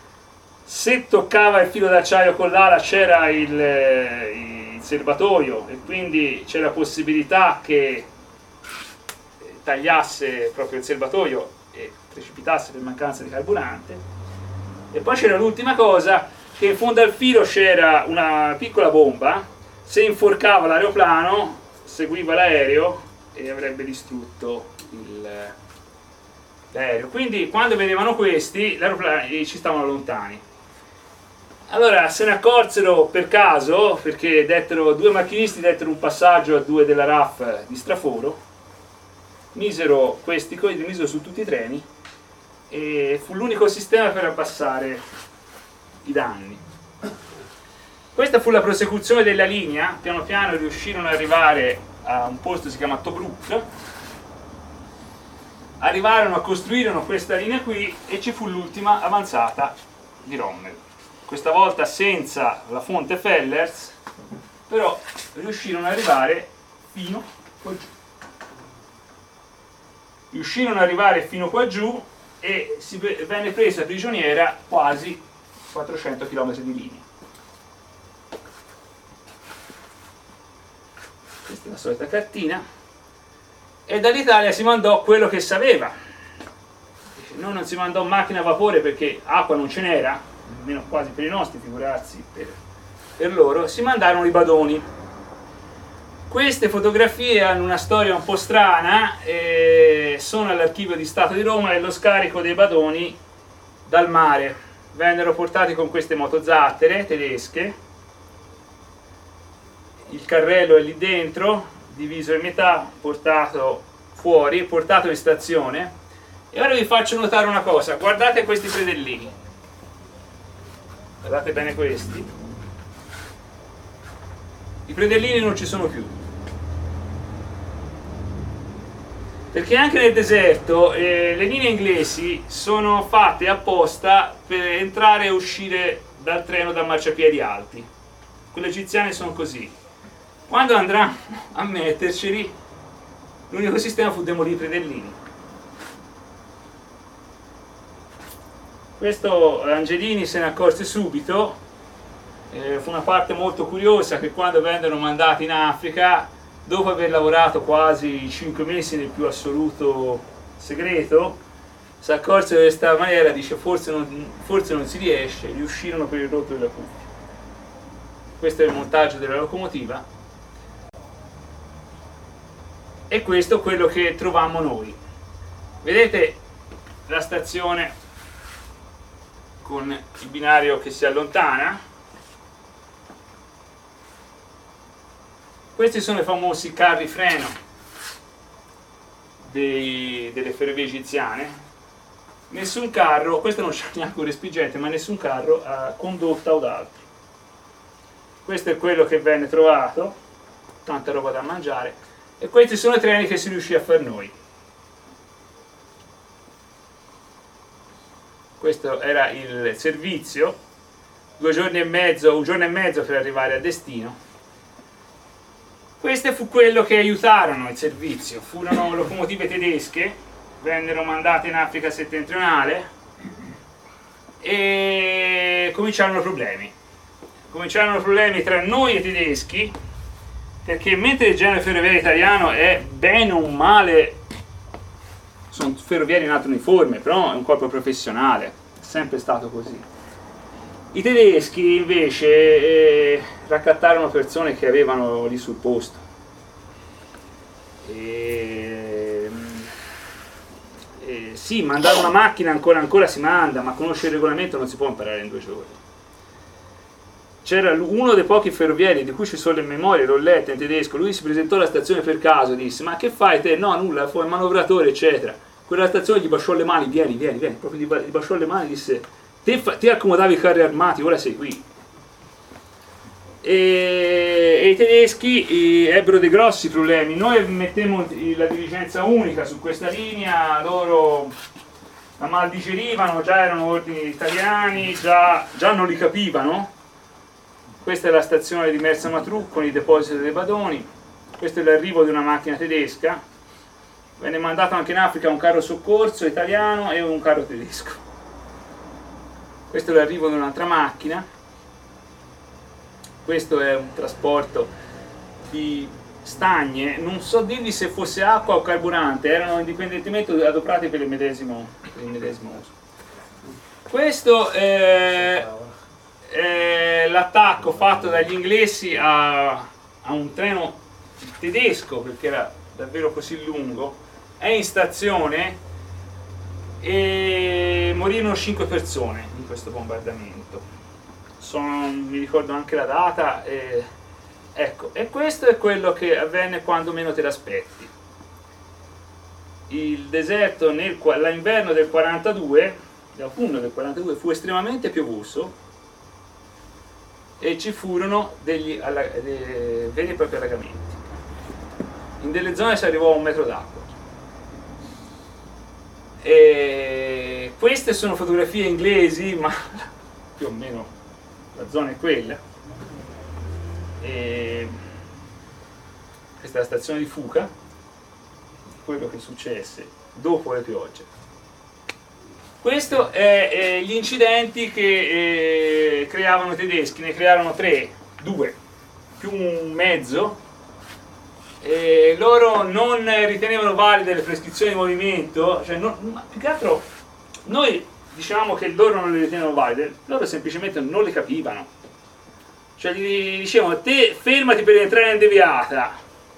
Se toccava il filo d'acciaio con l'ala c'era il, il serbatoio e quindi c'era la possibilità che tagliasse proprio il serbatoio e precipitasse per mancanza di carburante. E poi c'era l'ultima cosa, che in fondo al filo c'era una piccola bomba. Se inforcava l'aeroplano seguiva l'aereo e avrebbe distrutto l'aereo. Quindi quando vedevano questi, gli aeroplani ci stavano lontani. Allora se ne accorsero per caso, perché dettero, due macchinisti dettero un passaggio a due della R A F di straforo, misero questi, li misero su tutti i treni e fu l'unico sistema per abbassare i danni. Questa fu la prosecuzione della linea. Piano piano riuscirono ad arrivare a un posto che si chiama Tobruk, arrivarono a costruirono questa linea qui e ci fu l'ultima avanzata di Rommel. Questa volta senza la fonte Fellers, però riuscirono ad arrivare fino qua giù. Riuscirono ad arrivare fino qua giù e si venne presa prigioniera quasi quattrocento chilometri di linea. Questa è la solita cartina. E dall'Italia si mandò quello che sapeva. Noi non si mandò macchina a vapore perché acqua non ce n'era, almeno quasi per i nostri, figurarsi per, per loro. Si mandarono i badoni. Queste fotografie hanno una storia un po' strana, e sono all'Archivio di Stato di Roma, e lo scarico dei badoni dal mare. Vennero portati con queste motozattere tedesche, il carrello è lì dentro, diviso in metà, portato fuori, portato in stazione. E ora vi faccio notare una cosa, guardate questi predellini, guardate bene questi. i predellini non ci sono più, perché anche nel deserto eh, le linee inglesi sono fatte apposta per entrare e uscire dal treno da marciapiedi alti. Quelle egiziane sono così. Quando andranno a metterceli, l'unico sistema fu demolire i predellini. Questo Angelini se ne accorse subito, eh, fu una parte molto curiosa, che quando vennero mandati in Africa, dopo aver lavorato quasi cinque mesi nel più assoluto segreto, si accorsero di questa maniera, dice forse non, forse non si riesce, gli uscirono per il rotto della cuffia. Questo è il montaggio della locomotiva e questo è quello che trovammo noi. Vedete la stazione con il binario che si allontana. Questi sono i famosi carri freno dei, delle ferrovie egiziane. Nessun carro, questo non c'è neanche un respingente, ma nessun carro ha condotta o d'altro. Questo è quello che venne trovato, tanta roba da mangiare, e questi sono i treni che si riuscì a far noi. Questo era il servizio, due giorni e mezzo, un giorno e mezzo per arrivare a destino. Questo fu quello che aiutarono il servizio, furono locomotive tedesche, vennero mandate in Africa settentrionale e cominciarono problemi. Cominciarono problemi tra noi e i tedeschi, perché mentre il genere ferroviario italiano è bene o male, sono ferroviari in alto uniforme, però è un corpo professionale, è sempre stato così. I tedeschi invece eh, raccattarono persone che avevano lì sul posto e, e sì, mandare una macchina ancora ancora si manda, ma conoscere il regolamento non si può imparare in due giorni. C'era uno dei pochi ferrovieri di cui ci sono le memorie, l'ho letta in tedesco, lui si presentò alla stazione per caso, disse ma che fai te? No, nulla, fu il manovratore eccetera. Quella stazione gli baciò le mani, vieni, vieni, vieni, proprio gli baciò le mani e disse te, te accomodavi i carri armati, ora sei qui. E, e i tedeschi eh, ebbero dei grossi problemi. Noi mettemmo la dirigenza unica su questa linea, loro la maldigerivano, già erano ordini italiani, già, già non li capivano. Questa è la stazione di Mersa Matruh con il deposito dei badoni, questo è l'arrivo di una macchina tedesca, venne mandato anche in Africa un carro soccorso italiano e un carro tedesco. Questo è l'arrivo di un'altra macchina, questo è un trasporto di stagne, non so dirvi se fosse acqua o carburante, erano indipendentemente adoperati per il medesimo, per il medesimo uso. Questo è, è l'attacco fatto dagli inglesi a, a un treno tedesco, perché era davvero così lungo, è in stazione e morirono cinque persone in questo bombardamento. Sono, mi ricordo anche la data, e, ecco, e questo è quello che avvenne quando meno te l'aspetti. Il deserto l'inverno del quarantadue, l'autunno del quarantadue, fu estremamente piovoso e ci furono degli alla, dei veri e propri allagamenti. In delle zone si arrivò a un metro d'acqua. E queste sono fotografie inglesi, ma più o meno la zona è quella. E questa è la stazione di Fuca, quello che successe dopo le piogge. Questo è eh, gli incidenti che eh, creavano i tedeschi, ne crearono tre, due, più un mezzo. E loro non ritenevano valide le prescrizioni di movimento, cioè non, più che altro noi diciamo che loro non le ritenevano valide, loro semplicemente non le capivano, cioè gli dicevano te fermati per entrare in deviata,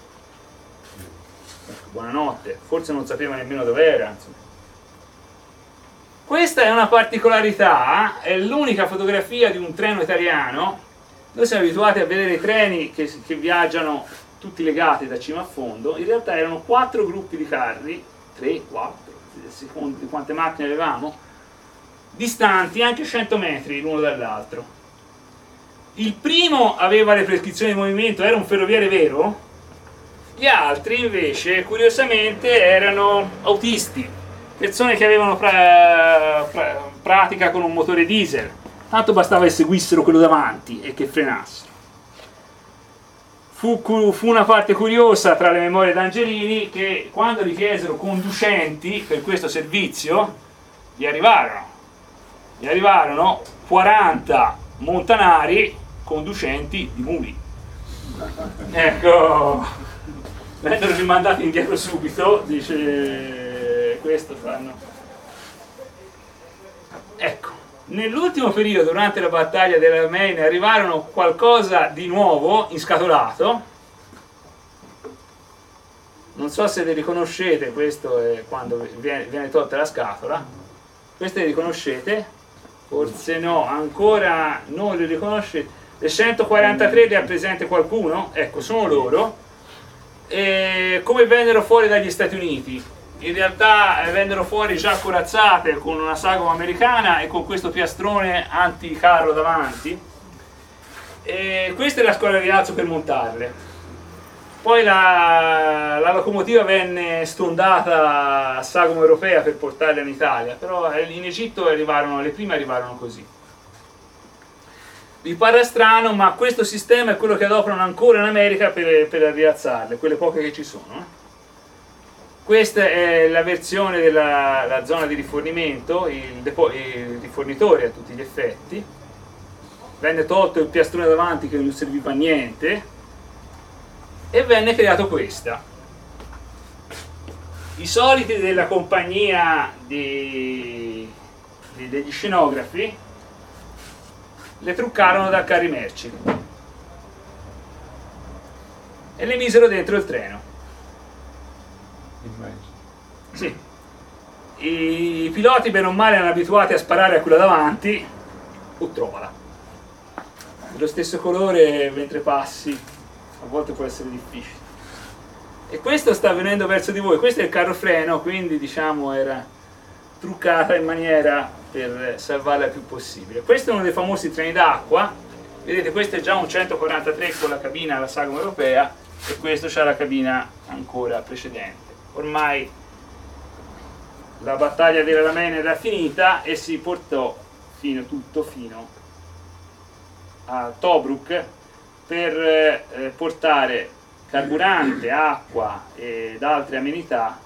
buonanotte, forse non sapeva nemmeno dove era, insomma. Questa è una particolarità, è l'unica fotografia di un treno italiano. Noi siamo abituati a vedere i treni che, che viaggiano tutti legati da cima a fondo, in realtà erano quattro gruppi di carri, tre, quattro, secondo di quante macchine avevamo, distanti anche cento metri l'uno dall'altro. Il primo aveva le prescrizioni di movimento, era un ferroviere vero, gli altri invece curiosamente erano autisti, persone che avevano pra pra pratica con un motore diesel, tanto bastava che seguissero quello davanti e che frenassero. Fu, fu una parte curiosa tra le memorie d'Angelini che quando gli chiesero conducenti per questo servizio gli arrivarono, gli arrivarono quaranta montanari conducenti di muli. Ecco, vennero rimandati indietro subito, dice questo fanno. Ecco, nell'ultimo periodo, durante la battaglia della Maine, arrivarono qualcosa di nuovo inscatolato. Non so se li riconoscete, questo è quando viene, viene tolta la scatola. Queste li riconoscete? Forse no, ancora non li riconoscete. Le centoquarantatré li ha presente qualcuno? Ecco, sono loro. E come vennero fuori dagli Stati Uniti? In realtà eh, vennero fuori già corazzate con una sagoma americana e con questo piastrone anticarro davanti. E questa è la scuola di rialzo per montarle. Poi la, la locomotiva venne stondata a sagoma europea per portarla in Italia, però in Egitto arrivarono, le prime arrivarono così. Vi pare strano, ma questo sistema è quello che adoperano ancora in America per, per rialzarle, quelle poche che ci sono. Eh? Questa è la versione della la zona di rifornimento, il, il rifornitore a tutti gli effetti. Venne tolto il piastrone davanti che non serviva a niente e venne creato questa. I soliti della compagnia di, di, degli scenografi le truccarono da carri merci e le misero dentro il treno. Sì. I piloti bene o male erano abituati a sparare a quella davanti. Oh, trovala. Dello stesso colore mentre passi, a volte può essere difficile. E questo sta venendo verso di voi. Questo è il carro freno, quindi diciamo era truccata in maniera per salvarla il più possibile. Questo è uno dei famosi treni d'acqua. Vedete, questo è già un centoquarantatré con la cabina alla sagoma europea e questo c'ha la cabina ancora precedente. Ormai la battaglia della Maine era finita e si portò fino, tutto fino a Tobruk per eh, portare carburante, acqua ed altre amenità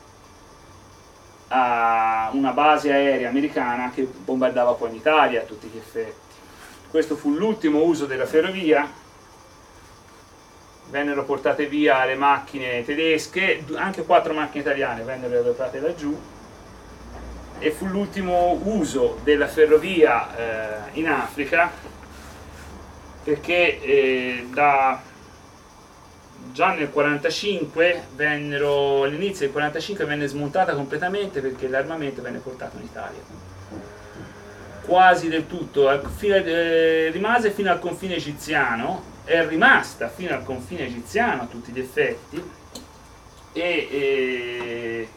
a una base aerea americana che bombardava poi in Italia a tutti gli effetti. Questo fu l'ultimo uso della ferrovia. Vennero portate via le macchine tedesche, anche quattro macchine italiane vennero adottate laggiù, e fu l'ultimo uso della ferrovia eh, in Africa, perché eh, da, già nel quarantacinque vennero, all'inizio del quarantacinque venne smontata completamente perché l'armamento venne portato in Italia. Quasi del tutto, fino, eh, rimase fino al confine egiziano, è rimasta fino al confine egiziano a tutti gli effetti e eh,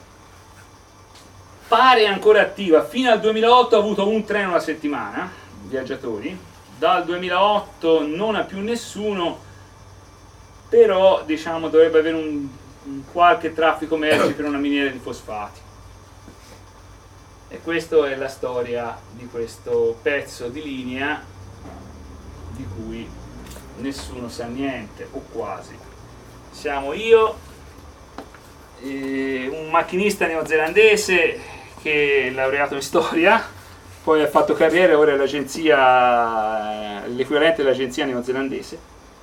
pare ancora attiva. Fino al duemilaotto ha avuto un treno alla settimana, viaggiatori, dal duemilaotto non ha più nessuno, però diciamo dovrebbe avere un, un qualche traffico merci per una miniera di fosfati. E questa è la storia di questo pezzo di linea di cui nessuno sa niente, o quasi. Siamo io, eh, un macchinista neozelandese che è laureato in storia, poi ha fatto carriera, ora è l'agenzia, l'equivalente dell'agenzia neozelandese,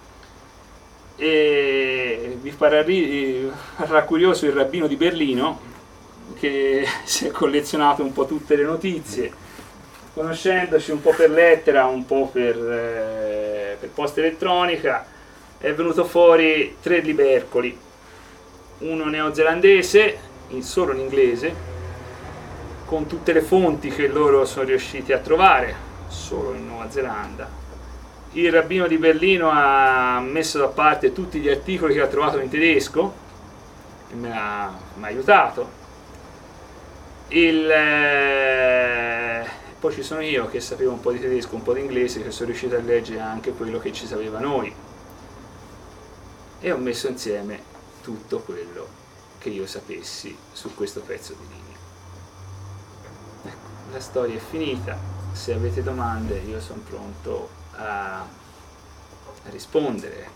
e vi farà, farà curioso il rabbino di Berlino che si è collezionato un po' tutte le notizie, conoscendoci un po' per lettera, un po' per, eh, per posta elettronica. È venuto fuori tre libercoli, uno neozelandese, in solo in inglese, con tutte le fonti che loro sono riusciti a trovare, solo in Nuova Zelanda. Il rabbino di Berlino ha messo da parte tutti gli articoli che ha trovato in tedesco e mi ha, mi ha aiutato. Il, eh, poi ci sono io che sapevo un po' di tedesco, un po' di inglese, che sono riuscito a leggere anche quello che ci sapeva noi, e ho messo insieme tutto quello che io sapessi su questo pezzo di linea. Ecco, la storia è finita. Se avete domande io sono pronto a, a rispondere.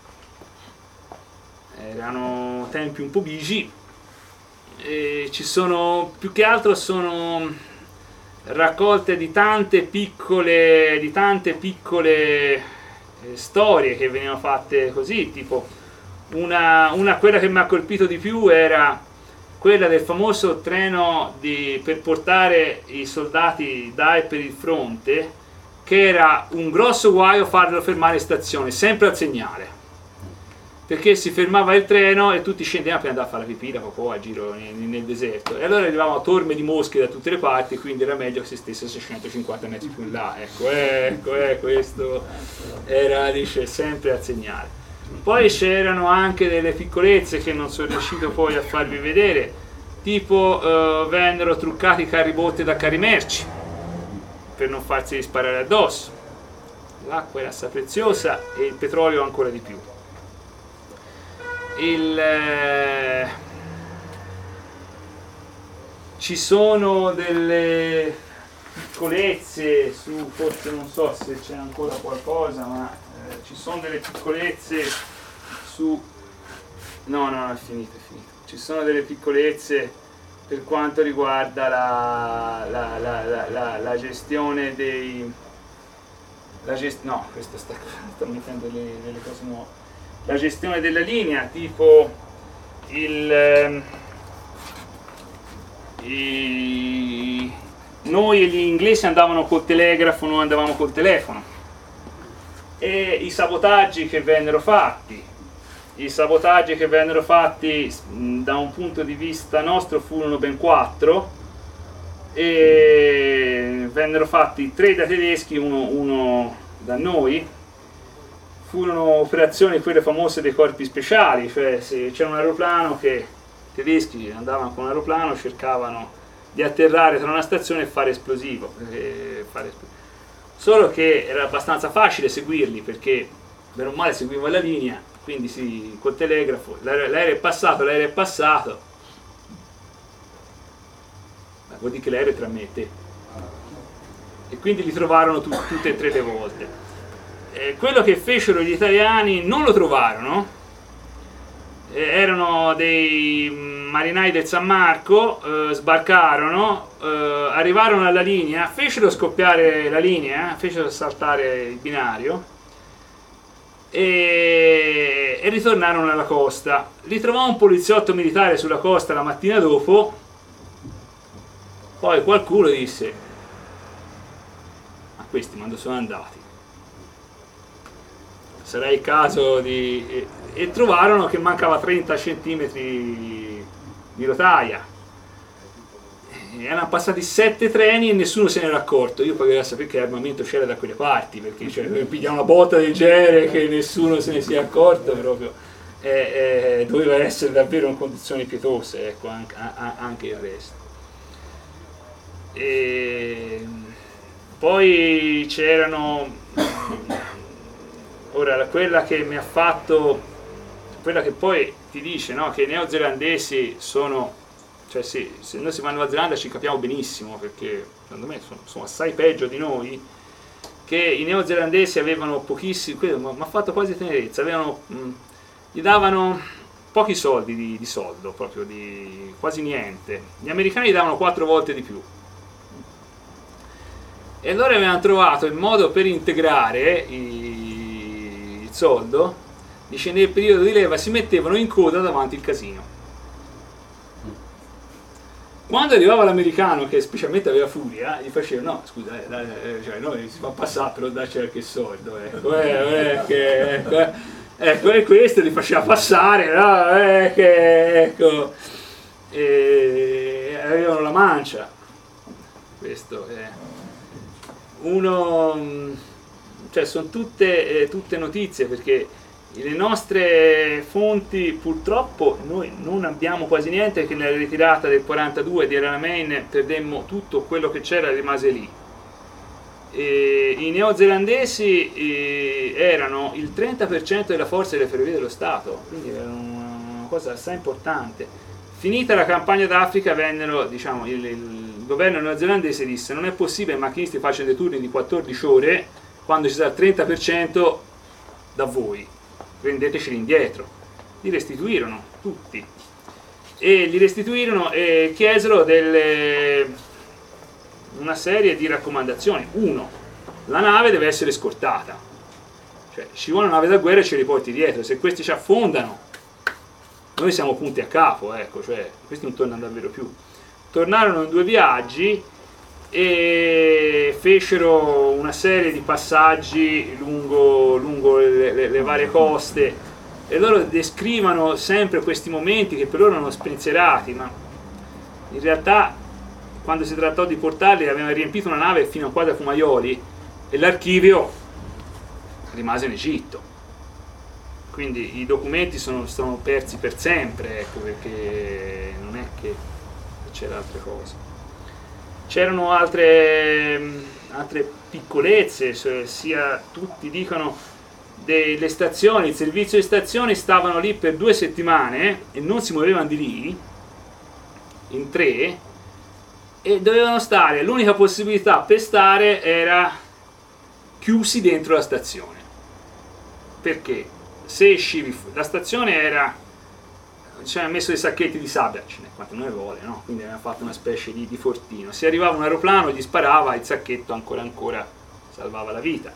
Erano tempi un po' bigi, e ci sono, più che altro sono raccolte di tante piccole di tante piccole eh, storie che venivano fatte così, tipo una, una quella che mi ha colpito di più era quella del famoso treno di, per portare i soldati da e per il fronte, che era un grosso guaio farlo fermare in stazione, sempre al segnale, perché si fermava il treno e tutti scendevano per andare a fare la pipì, la popò a giro nel, nel deserto, e allora arrivavano torme di mosche da tutte le parti, quindi era meglio che si stesse seicentocinquanta metri più in là. Ecco, ecco, eh, questo era, dice, sempre al segnale. Poi c'erano anche delle piccolezze che non sono riuscito poi a farvi vedere, tipo eh, vennero truccati i carri botte da carri merci per non farsi sparare addosso, l'acqua era assai preziosa e il petrolio ancora di più. Il, eh, ci sono delle piccolezze su, forse non so se c'è ancora qualcosa, ma eh, ci sono delle piccolezze su, no no è finito, è finito. Ci sono delle piccolezze per quanto riguarda la, la, la, la, la, la gestione dei, la gest, no, questo sta, sto mettendo delle, delle cose nuove. La gestione della linea, tipo il, eh, i, noi e gli inglesi andavano col telegrafo, noi andavamo col telefono, e i sabotaggi che vennero fatti, i sabotaggi che vennero fatti mh, da un punto di vista nostro furono ben quattro, e vennero fatti tre da tedeschi, uno, uno da noi. Furono operazioni quelle famose dei corpi speciali, cioè se c'era un aeroplano che i tedeschi andavano con un aeroplano, cercavano di atterrare tra una stazione e fare esplosivo, e fare esplosivo. Solo che era abbastanza facile seguirli, perché bene o male seguiva la linea, quindi si, col telegrafo l'aereo è passato, l'aereo è passato, ma vuol dire che l'aereo è tra me e te, e quindi li trovarono tu, tutte e tre le volte. Eh, quello che fecero gli italiani non lo trovarono, eh, erano dei marinai del San Marco, eh, sbarcarono, eh, arrivarono alla linea, fecero scoppiare la linea, fecero saltare il binario e, e ritornarono alla costa. Li trovò un poliziotto militare sulla costa la mattina dopo, poi qualcuno disse: ma questi quando sono andati? Sarà il caso di... E, e trovarono che mancava trenta centimetri di rotaia. E erano passati sette treni e nessuno se ne era accorto. Io poi volevo sapere che armamento c'era da quelle parti, perché cioè, pigliare una botta del genere che nessuno se ne sia accorto proprio, eh, eh, doveva essere davvero in condizioni pietose, ecco, anche, a, anche il resto. E poi c'erano... Ora, quella che mi ha fatto, quella che poi ti dice, no, che i neozelandesi sono, cioè sì, se noi siamo in Nuova Zelanda ci capiamo benissimo, perché secondo me sono, sono assai peggio di noi, che i neozelandesi avevano pochissimi, mi ha fatto quasi tenerezza, avevano, mh, gli davano pochi soldi di, di soldo, proprio di quasi niente. Gli americani gli davano quattro volte di più. E allora avevano trovato il modo per integrare i soldo, dice, nel periodo di leva si mettevano in coda davanti il casino. Quando arrivava l'americano, che specialmente aveva furia, gli faceva: no, scusa, eh, dai, eh, cioè, noi si fa passare, però dacci qualche soldo, ecco, eh, eh, che, ecco, eh, ecco, e questo li faceva passare, no, eh, che, ecco, e avevano la mancia. Questo è uno... Cioè sono tutte, eh, tutte notizie, perché le nostre fonti purtroppo noi non abbiamo quasi niente, perché nella ritirata del quarantadue di Alamein perdemmo tutto quello che c'era, rimase lì. E i neozelandesi eh, erano il trenta per cento della forza delle ferrovie dello Stato, quindi era una cosa assai importante. Finita la campagna d'Africa vennero, diciamo, il, il governo neozelandese disse: non è possibile che i macchinisti facciano dei turni di quattordici ore quando ci sarà il trenta per cento da voi, prendeteceli indietro. Li restituirono tutti e li restituirono e chiesero delle, una serie di raccomandazioni. Uno, la nave deve essere scortata, cioè ci vuole una nave da guerra e ce li porti dietro, se questi ci affondano noi siamo punti a capo, ecco, cioè questi non tornano davvero più. Tornarono in due viaggi e fecero una serie di passaggi lungo, lungo le, le, le varie coste, e loro descrivono sempre questi momenti che per loro erano spensierati, ma in realtà quando si trattò di portarli avevano riempito una nave fino a quasi a fumaioli e l'archivio rimase in Egitto, quindi i documenti sono, sono persi per sempre, ecco, perché non è che c'era altre cose. C'erano altre, altre piccolezze, sia tutti dicono delle stazioni, il servizio di stazioni stavano lì per due settimane e non si muovevano di lì, in tre, e dovevano stare, l'unica possibilità per stare era chiusi dentro la stazione, perché se uscivi, la stazione era, ci avevano messo dei sacchetti di sabbia, ce ne quanto ne vuole, no? Quindi avevano fatto una specie di, di fortino, se arrivava un aeroplano gli sparava, il sacchetto ancora ancora salvava la vita.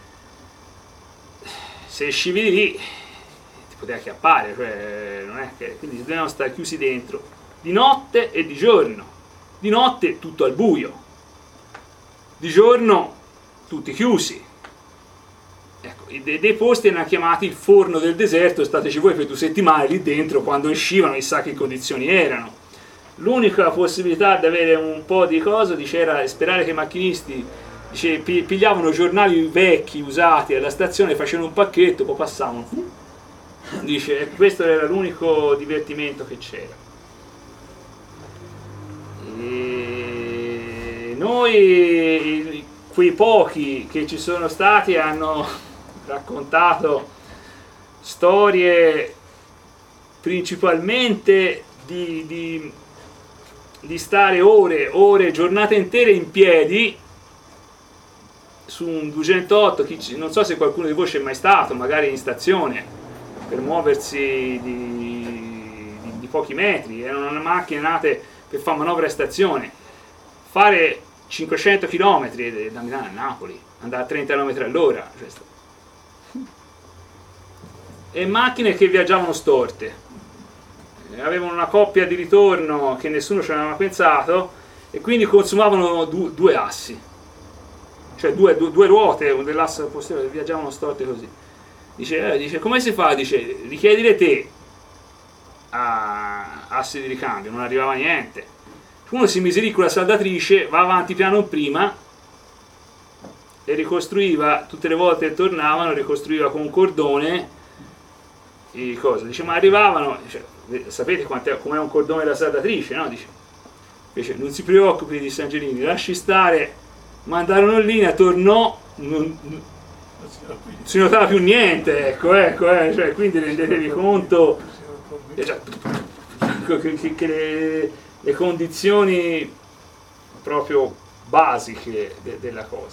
Se uscivi di lì ti poteva acchiappare, cioè, non è che, quindi dovevano stare chiusi dentro di notte e di giorno. Di notte tutto al buio, di giorno tutti chiusi. Ecco, dei, dei posti erano chiamati il forno del deserto, stateci voi per due settimane lì dentro, quando uscivano chissà che condizioni erano. L'unica possibilità di avere un po' di cosa, dice, era sperare che i macchinisti, dice, pigliavano giornali vecchi usati alla stazione, facevano un pacchetto, poi passavano, dice, questo era l'unico divertimento che c'era. E noi, quei pochi che ci sono stati, hanno raccontato storie principalmente di, di, di stare ore, ore, giornate intere in piedi su un duecentootto, chi, non so se qualcuno di voi c'è mai stato, magari in stazione, per muoversi di, di, di pochi metri, erano una macchine nate per fare manovra a stazione, fare cinquecento chilometri da Milano a Napoli, andare a trenta chilometri all'ora, e macchine che viaggiavano storte, avevano una coppia di ritorno che nessuno ci aveva pensato e quindi consumavano du, due assi, cioè due, due, due ruote dell'asse posteriore viaggiavano storte così. Dice, eh, dice come si fa? Dice, richiedile te a assi di ricambio, non arrivava niente. Uno si mise lì con la saldatrice, va avanti piano prima e ricostruiva, tutte le volte che tornavano ricostruiva con un cordone e cosa, dice, ma arrivavano, dice, sapete com'è un cordone da saldatrice, no? Dice, dice, non si preoccupi di Angelini, lasci stare. Mandarono in linea, tornò, non, non si notava più niente, ecco, ecco, eh, cioè, quindi rendetevi conto che, che le, le condizioni proprio basiche de, della cosa.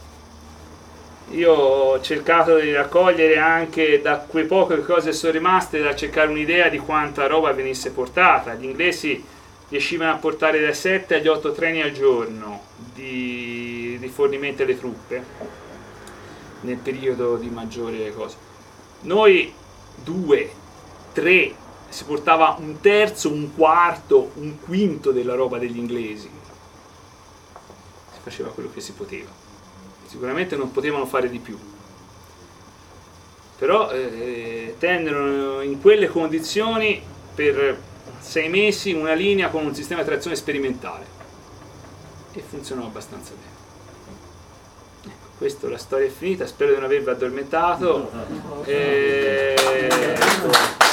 Io ho cercato di raccogliere anche da quei poche cose che sono rimaste, da cercare un'idea di quanta roba venisse portata. Gli inglesi riuscivano a portare dai sette agli otto treni al giorno di rifornimento alle truppe nel periodo di maggiore cosa. Noi due, tre, si portava un terzo, un quarto, un quinto della roba degli inglesi. Si faceva quello che si poteva. Sicuramente non potevano fare di più. Però eh, tennero in quelle condizioni per sei mesi una linea con un sistema di trazione sperimentale e funzionò abbastanza bene. Ecco, questa la storia è finita, spero di non avervi addormentato. E...